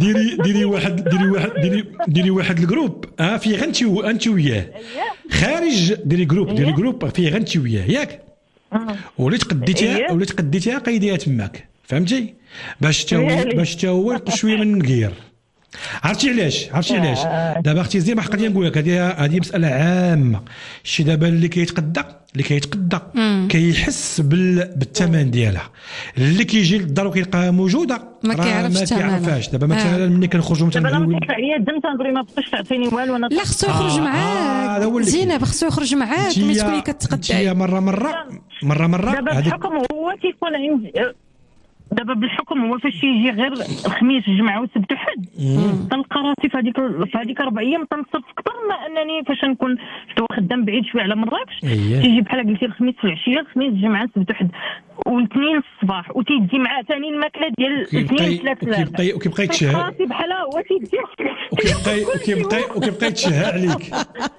ديري واحد الجروب فيه انت وياه خارج، ديري جروب فيه غير انت وياه ياك، وليت قديتيها قيديها تماك فهمتي، باش تا هو يلقى شويه من النقير. عرفتي علاش دابا اختي زين ما حق لي نقول لك هذه مساله عامه. شي دابا اللي كيتقدى كيحس بالثمن ديالها، اللي كيجي للدار وكيلقاها موجوده ما كيعرفهاش. دابا مثلا ملي كنخرجوا مثلا دابا انا كيطلع عليا الدم تنقول ما بقاش تعطيني والو. انا لا خصو يخرج معاك زينب، خصو يخرج معاك ملي تكوني كتقداي مره. دابا الحكم هو تيكون عندي دابا بالحكم هو فاش يجي غير الخميس الجمعه والسبت وحد تلقى راسي في هذيك 4 ايام تنصرف اكثر ما انني فاش نكون خدام بعيد شويه على مراكش. تيجي بحال قلتي الخميس في العشيه، الخميس الجمعه السبت وحد والاثنين الصباح، وتيدي معاه ثاني الماكله ديال الاثنين ثلاثه وكيبقى يتشهى راسي بحال هو تيدي وكيبقى يتشهى عليك.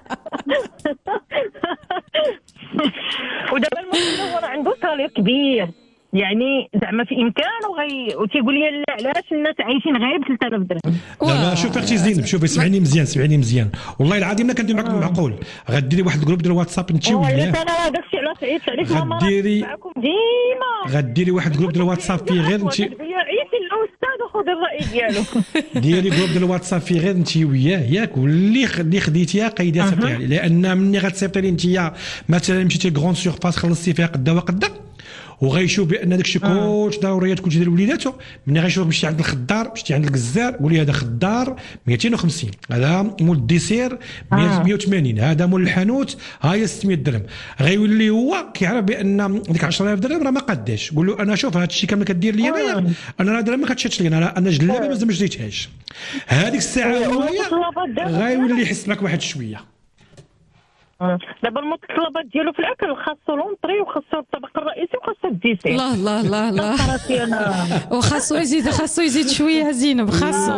ودابا المشكل هو راه عنده صالير كبير يعني زعما في امكانه وتيقول لي لا علاش الناس عايشين غير ب 3000 درهم. دابا شوف اختي زينب، شوفي اسمعيني مزيان والله العظيم الا كندير معكم معقول. غديري واحد الجروب ديال الواتساب انت وياه، انا داكشي على سعيد عليك ماما معكم ديما. غديري واحد الجروب ديال الواتساب فيه غير انت، عيطي الاستاذ وخذي الراي ديالو. ديري جروب ديال الواتساب فيه غير انت وياه ياك، واللي خديتيها قيديها صيفطيها لي، لان ملي غتصيفطي لي انت مثلا مشيتي غرون سورفاس خلصتي فيها قدا وغيشوف بان داكشي كلشي ضروريات كلشي ديال وليداتو. ملي غيشوف مشيتي عند الخضار، مشيتي عند الجزار، قول لي هذا خضار 250، هذا مول الديسير 180، هذا مول الحانوت هاي 600 درهم. غيولي هو كيعرف بان ديك 10000 درهم راه ما قاداش. قول له انا شوف هذا الشيء كامل كدير لي انا راه درهم ما كتشاتش لي، انا جلابه مازال ما شريتهاش. هذيك الساعه غيولي يحس معك واحد شويه. دابا المتطلبات ديالو في الاكل خاصو لونطري وخاصو الطبق الرئيسي وخاصو الديسير. الله وخاصو يزيد شويه زينب خاصو.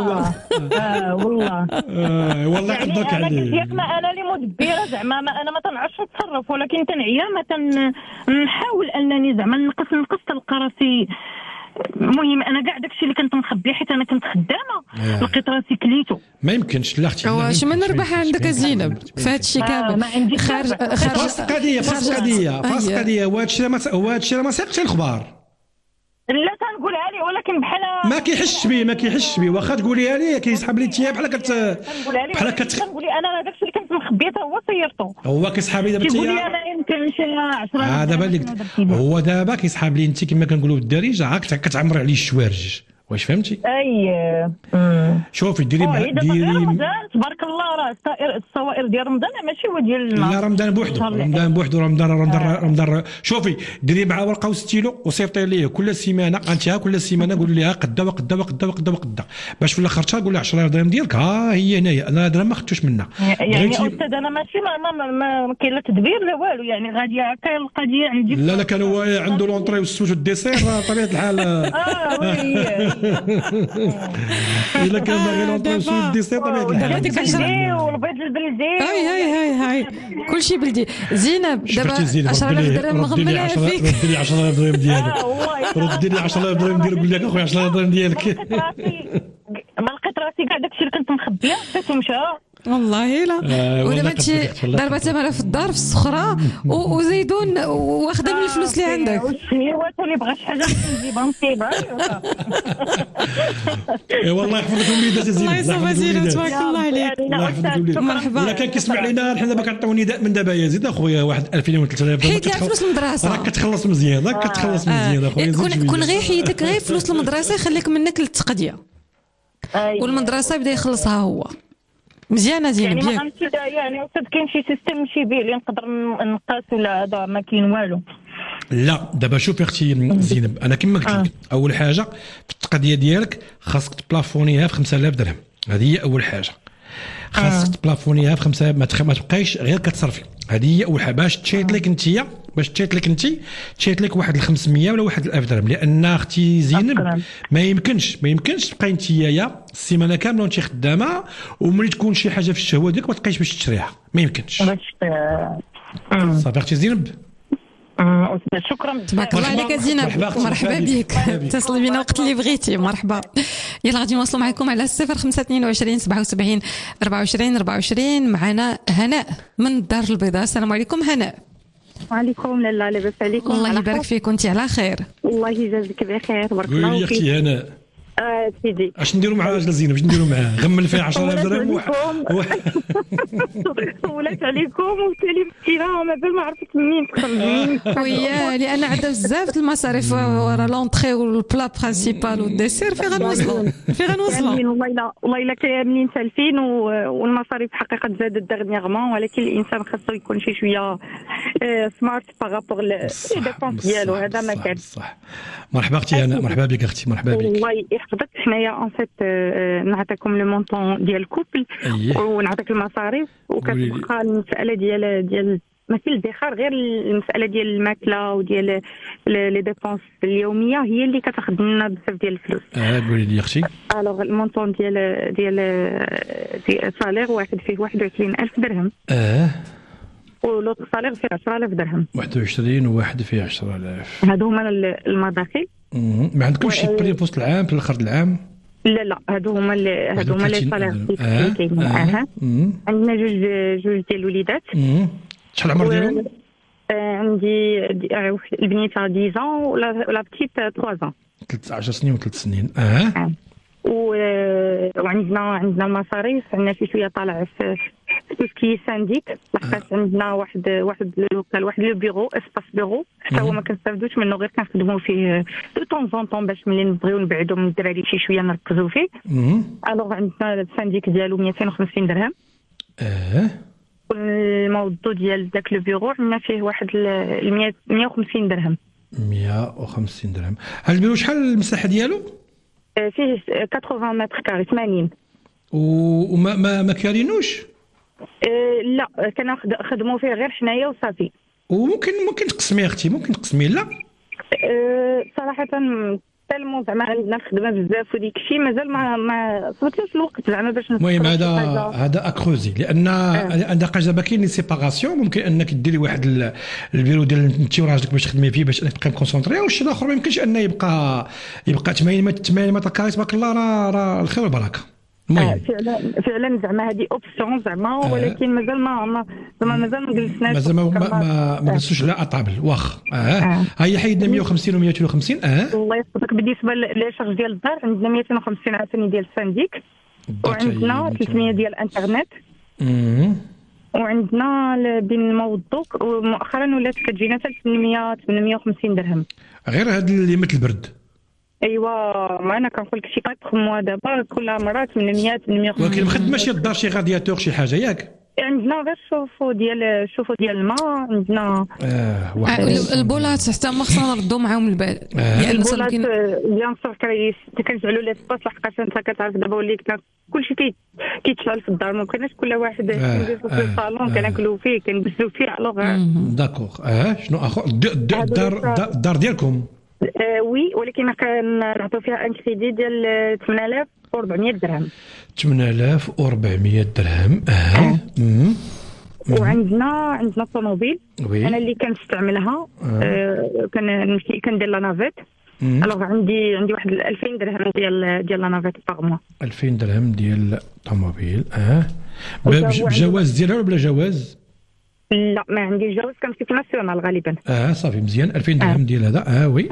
والله قدك عليه. يعني انا اللي مدبره زعما انا ما تنعرفش نتصرف، ولكن تنعيا ما نحاول انني زعما نقص تلقى راسي. المهم انا كاع داكشي اللي كنت مخبيه حيت انا كنت خدامه لقيت راسي كليتو. ما يمكنش لا اختي واش من ربح عندك زينب في هذا الشيء كامل خارج فاس قضيه وهذا الشيء ما ساقش الخبار. لا تنقولها لي ولكن بحال ما كيحسش بيه واخا تقوليها ليه كيسحب لي تياب بحال كنقول لي انا داكشي اللي كنت مخبيه هو صيرتو. هو كيسحب لي دابا تيقول لي انا يمكن 10 دابا هو دابا كيسحب لي انت كما كنقولوا بالدارجه عاك كتعمر عليه الشوارج. واش فهمتي؟ شوفي ديري رمضان تبارك الله راه الصوائر ديال رمضان ماشي هو ديال لا رمضان شوفي ديري مع ورقه وستيلو وصيفطي ليه كل سيمانه كل سيمانه قول لها قدا باش في الاخر تقول لها 10000 درهم ديالك هي هنايا انا درهم ما خدتوش منها. يعني استاذ انا ماشي ما كاين لا تدبير لا والو يعني غادي هكا القضيه عندي. لا كان هو عنده لونطري والسوج والديسير طبيعه الحال. إلا كان باغي لونطري سوق الديسير طبيعة الحال. هذيك 10 والبيض البلدي. هاي كلشي بلدي. زينب دابا 10000 درهم مغملها فيك. ردي لي 10000 درهم ديالك. ردي لي 10000 درهم ديالك قول لك اخويا 10000 درهم ديالك. ما لقيت راسي كاع داكشي اللي كنت مخبيه حتى مشى والله لا. ودابا انت ضربه ثمنها في الدار في السخره وزيدون واخده من الفلوس اللي عندك. هي وقت اللي بغى شي حاجه نجيبها نصيبها. اي والله يحفظ لكم وليدات زينب. الله يصوب زينب تبارك الله عليك. الله يحفظ وليدات. مرحبا. ولا كان كيسمع لينا حنا دابا كنعطيو نداء من دابا يزيد اخويا واحد 2000 و 3000 حيت فلوس المدرسه راك كتخلص مزيان راك كتخلص مزيان اخويا. كون غير حيدك غير فلوس المدرسه يخليك منك للتقضيه والمدرسه يبدا يخلصها هو. مزيانه زينب يعني ما غنمشي يعني وصد كاين شي سيستم نمشي به اللي نقدر نقاس ولا هذا ما كاين والو. لا دابا شوفي اختي زينب انا كما قلت لك اول حاجه في التقضيه ديالك خاصك تبلافونيها في 5000 درهم. هذه هي اول حاجه خاصك تبلافونيها في 5000 ما تبقايش غير كتصرفي. هذه هي اول حاجه باش تشيط لك انت تشيط لك واحد 500 ولا واحد 1000 درهم. لان اختي زينب ما يمكنش تبقاي انت يا السيمانه كامله وانت خدامه وملي تكون شي حاجه في الشهوه ديالك ما تبقايش باش تشريها. ما يمكنش. صافي اختي زينب. شكرا تبارك الله عليك زينب. مرحبا بك. اتصلي بينا وقت اللي بغيتي. مرحبا. يلا غادي نواصلوا معكم على 0522 77 24 24. معنا هناء من الدار البيضاء. السلام عليكم هناء. وعليكم لا لاباس عليكم. الله يبارك فيك وانت على خير. الله يجازيك بخير. بارك الله فيك. قولي اختي هناء سيدي اش نديروا مع راجل زينب؟ اش نديروا معاه؟ غمل فيه 10000 درهم ولات عليكم وبالتالي مسكينه مازال ما عرفت منين تخرج. ويا لان عندها بزاف المصاريف ورا لونطري والبلا برينسيبال والديسير فين غنوصلوا والله الا كاين منين سالفين والمصاريف حقيقه زادت دغنيغمون. ولكن الانسان خاصو يكون شي شويه سمارت باغابور لي ديبونس ديالو. هذا ما كان صح. مرحبا اختي هناء. مرحبا بك اختي. مرحبا بك. الله يحفظك. حنايا اون فيت نعطيكم لو مونطون ديال الكوبل ونعطيك المصاريف وكتبقى المساله ديال ماشي الادخار غير المساله ديال الماكله وديال لي ديبونس اليوميه هي اللي كتاخذ لنا بزاف ديال الفلوس. قولي لي اختي. الوغ المونطون ديال صالير واحد فيه 21000 درهم. ولوط صالير فيه 10000 درهم. 21 وواحد فيه 10000. هادو هما المداخل. ما عندكمش شي بري في وسط العام في الاخر العام؟ لا هادو هما اللي صالير كاينين. عندنا جوج ديال الوليدات. شحال العمر ديالهم؟ عندي البنيته 10 ans ولا بتيت 3 ans. 13 سنين و3 سنين. وعندنا المصاريف. عندنا شي شويه طالع في توسكي سانديك لحقاش عندنا واحد اللوكال واحد لو بيرو اسباس بيرو حتى هو ما كنستافدوش منه غير كنخدموا فيه دو طون طون باش ملي نبغيو نبعدوا من الدراري شي شويه نركزوا فيه. الوغ عندنا السانديك ديالو 250 درهم. الموضوع ديال داك لو بيرو عندنا فيه واحد 150 درهم. 150 درهم. هاد البيرو شحال المساحه ديالو؟ فيه 80 متر كاري 80. وما كارينوش؟ لا كنخدموا فيه غير حنايا وصافي. وممكن تقسمي اختي ممكن تقسمي لا؟ صراحه تالمون زعما عندنا الخدمه بزاف وديك الشيء مازال ما صبتلوش الوقت زعما باش المهم هذا اكروزي لان عندك دابا كاين لي سيباراسيون. ممكن انك ديري واحد البيرو ديال انت وراجلك باش تخدمي فيه باش انك تبقاي كونسونطري والشيء الاخر ما يمكنش انه يبقى 80 متر كاري تبارك الله راه الخير والبركه. فعلا زعما هذه اوبسيون زعما ولكن مازال مازال ما جلسناش مازال ما جلسوش على اطابل واخ. هي حيدنا 150 و 250. الله يحفظك. بالنسبه للشارج ديال الدار عندنا 250 عاوتاني ديال السانديك وعندنا 300 ديال الانترنت وعندنا بين الموضوع ومؤخرا ولات كتجينا حتى 850 درهم. غير هاد اللي مثل البرد. ايوا ما انا كنقول لك شي 4 موا دابا كل مره 800 850. ولكن مخدمه شي الدار شي غادياتور شي حاجه ياك؟ عندنا غير شوفوا ديال الماء عندنا البولات حتى ما خصنا نردوا معاهم البال. يعني البولات بيان سور كنجعلوا لي سباس لحقاش انت كتعرف دابا وليت كلشي كيتشعل في الدار ما كناش كل واحد كيجلسوا في الصالون كناكلوا فيه كنبزوا فيه. الوغ داكوغ. شنو اخر الدار ديالكم؟ وي ولكن كنعطيو فيها ان كريدي ديال 8400 درهم. 8400 درهم. وعندنا طوموبيل انا اللي كنستعملها. كندير لا نافيت الوغ عندي واحد 2000 درهم ديال لا نافيت باغ موا. 2000 درهم ديال الطوموبيل. بجواز ديالها ولا بلا جواز؟ لا ما عندي الجواز، كنمشي في ناسيونال غالبا. صافي مزيان. 2000 درهم ديال هذا. وي.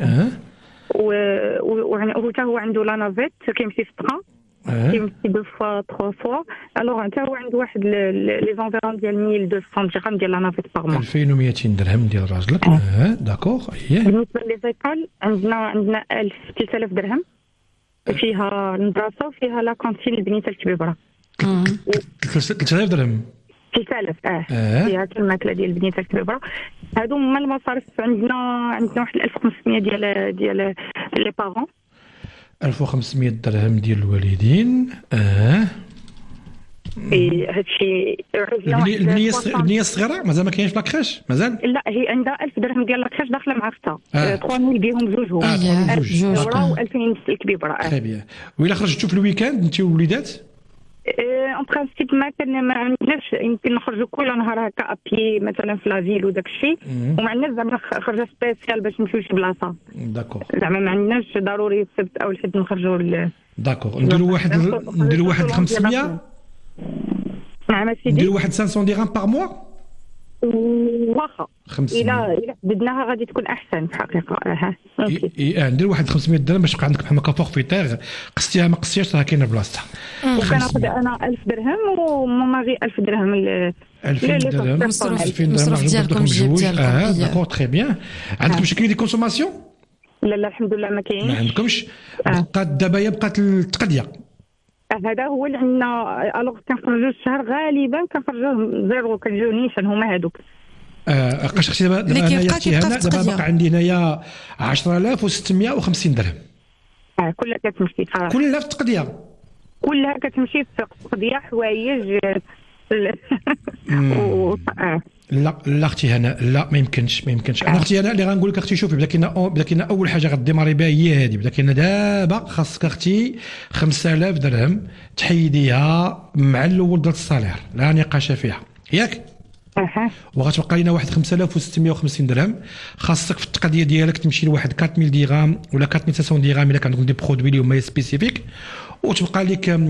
و حتى هو عنده لا نافيت كيمشي في الطران، كيمشي 2 فوا 3 فوا. الوغ حتى هو عنده واحد لي زونفيرون ديال 1200 درهم ديال لا نافيت باغ موا. 2200 درهم ديال راجلك. داكوغ. بالنسبه لي زيكول عندنا 3000 درهم فيها المدرسه وفيها لا كونتين البنيته الكبيبره. 3000 درهم. 3000 فيها الماكله ديال البنيته الكبيبره. هادو هما المصاريف. عندنا واحد 1500 ديال لي بارون. 1500 درهم ديال الوالدين. هادشي البنيه الصغيره مازال ما كاينش في لاكريش مازال؟ لا هي عندها 1000 درهم ديال لاكريش داخله مع اختها. 3000 بهم جوجهم. 2000 و2000 الكبيبره. تري بيان. وإلا خرجتوا في الويكاند انت والوليدات؟ اون برانسيب ما عندناش، يمكن نخرجوا كل نهار هكا ابي مثلا في لافيل وداك الشيء، وما عندناش زعما خرجه سبيسيال باش نمشيو لشي بلاصه. داكور. زعما ما عندناش ضروري السبت او الحد نخرجوا. داكور. نديروا واحد 500. نعم سيدي. نديروا واحد 500 درهم باغ موا. واخا الى حددناها غادي تكون احسن في الحقيقه. ندير واحد 500 درهم باش يبقى عندك بحال هكا فورفيتير، قستيها ما قستيهاش راه كاينه بلاصتها. وكناخذ انا 1000 درهم وماما غير 1000 درهم. 2000 درهم المصروف ديالكم الجيب ديالكم. داكور تري بيان. عندكم شي كريدي كونسوماسيون؟ لا الحمد لله ما كاينش. ما عندكمش؟ بقات دابا بقات التقديه. هذا هو اللي عندنا. الوغ كنخرجوا الشهر غالبا كنخرجوا زيرو، كنجيو نيشان هما هذوك. لقاش اختي دابا دابا باقي عندي هنايا 10650 درهم. كلها كتمشي صراحه. كلها في التقديه. كلها كتمشي في التقديه، حوايج. لا اختي هنا لا ما يمكنش. انا اختي هنا اللي غنقول لك اختي شوفي بدا كاينه اول حاجه غديماري بها هي هذه. بدا كاينه دابا خاصك اختي 5000 درهم تحيديها مع الاول ديال الصالير، لا نقاش فيها ياك. وغتبقى لنا واحد 5650 درهم خاصك في التقديه ديالك تمشي لواحد 4000 درهم ولا 4500 درهم الا كان عندكم دي برودوي اللي هما سبيسيفيك، وتبقى لك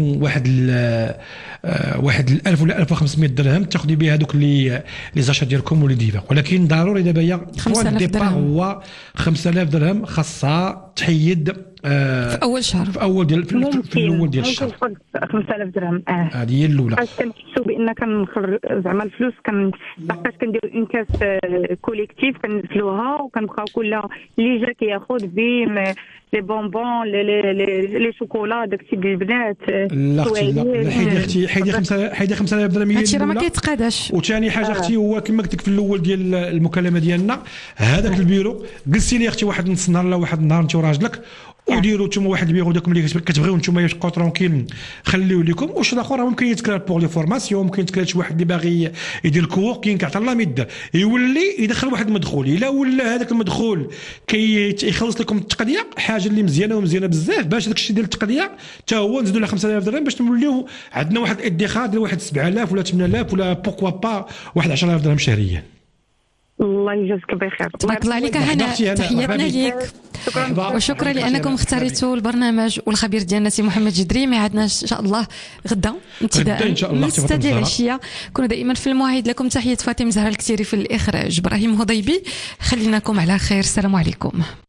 واحد 1000 ولا 1500 درهم تاخذي بها هذوك لي زاشا ديالكم ولي ديفا. ولكن ضروري دابا هي 5000 درهم هو 5000 درهم خاصها تحيد في اول شهر، في اول ديال في الاول ديال الشهر. 5000 درهم. هذه هي الاولى. كنحسوا بان كنخرج زعما الفلوس لحقاش كنديروا انكاس كوليكتيف كندخلوها وكنبقاو كل اللي جا كياخذ بيم لي بونبون لي شوكولا داكشي ديال البنات. لا اختي حيدي 5000 درهم. هادشي راه ما كيتقاداش. وثاني حاجه اختي هو كما قلت لك في الاول ديال المكالمه ديالنا، هذاك البيرو جلسي لي اختي واحد نص نهار ولا واحد النهار انت وراجلك وديروا نتوما واحد البيرو داكم اللي كتبغيو نتوما تبقاو ترونكيل خليوه لكم. وش الاخر ممكن يتكرر بوغ لي فورماسيون، ممكن يتكرر شي واحد اللي باغي يدير الكووركينغ حتى الله ما يدير يولي يدخل واحد المدخول. الا ولا هذاك المدخول كيخلص لكم التقديه حاجه اللي مزيانه بزاف باش داك الشيء ديال التقديه حتى هو نزيدوا له 5000 درهم باش نوليو عندنا واحد الادخار ديال واحد 7000 ولا 8000 ولا بوركوا با واحد 10000 درهم شهريا. الله يجازيك بخير. تبارك الله عليك هنا. تحياتنا ليك وشكرا لانكم اختاريتوا البرنامج والخبير ديالنا سي محمد جدري. ميعادنا ان شاء الله غدا ابتداء من 6 ديال العشيه. كونوا دائما في الموعد. لكم تحيه فاطمه زهره الكثيري في الاخراج، ابراهيم هضيبي. خليناكم على خير. السلام عليكم.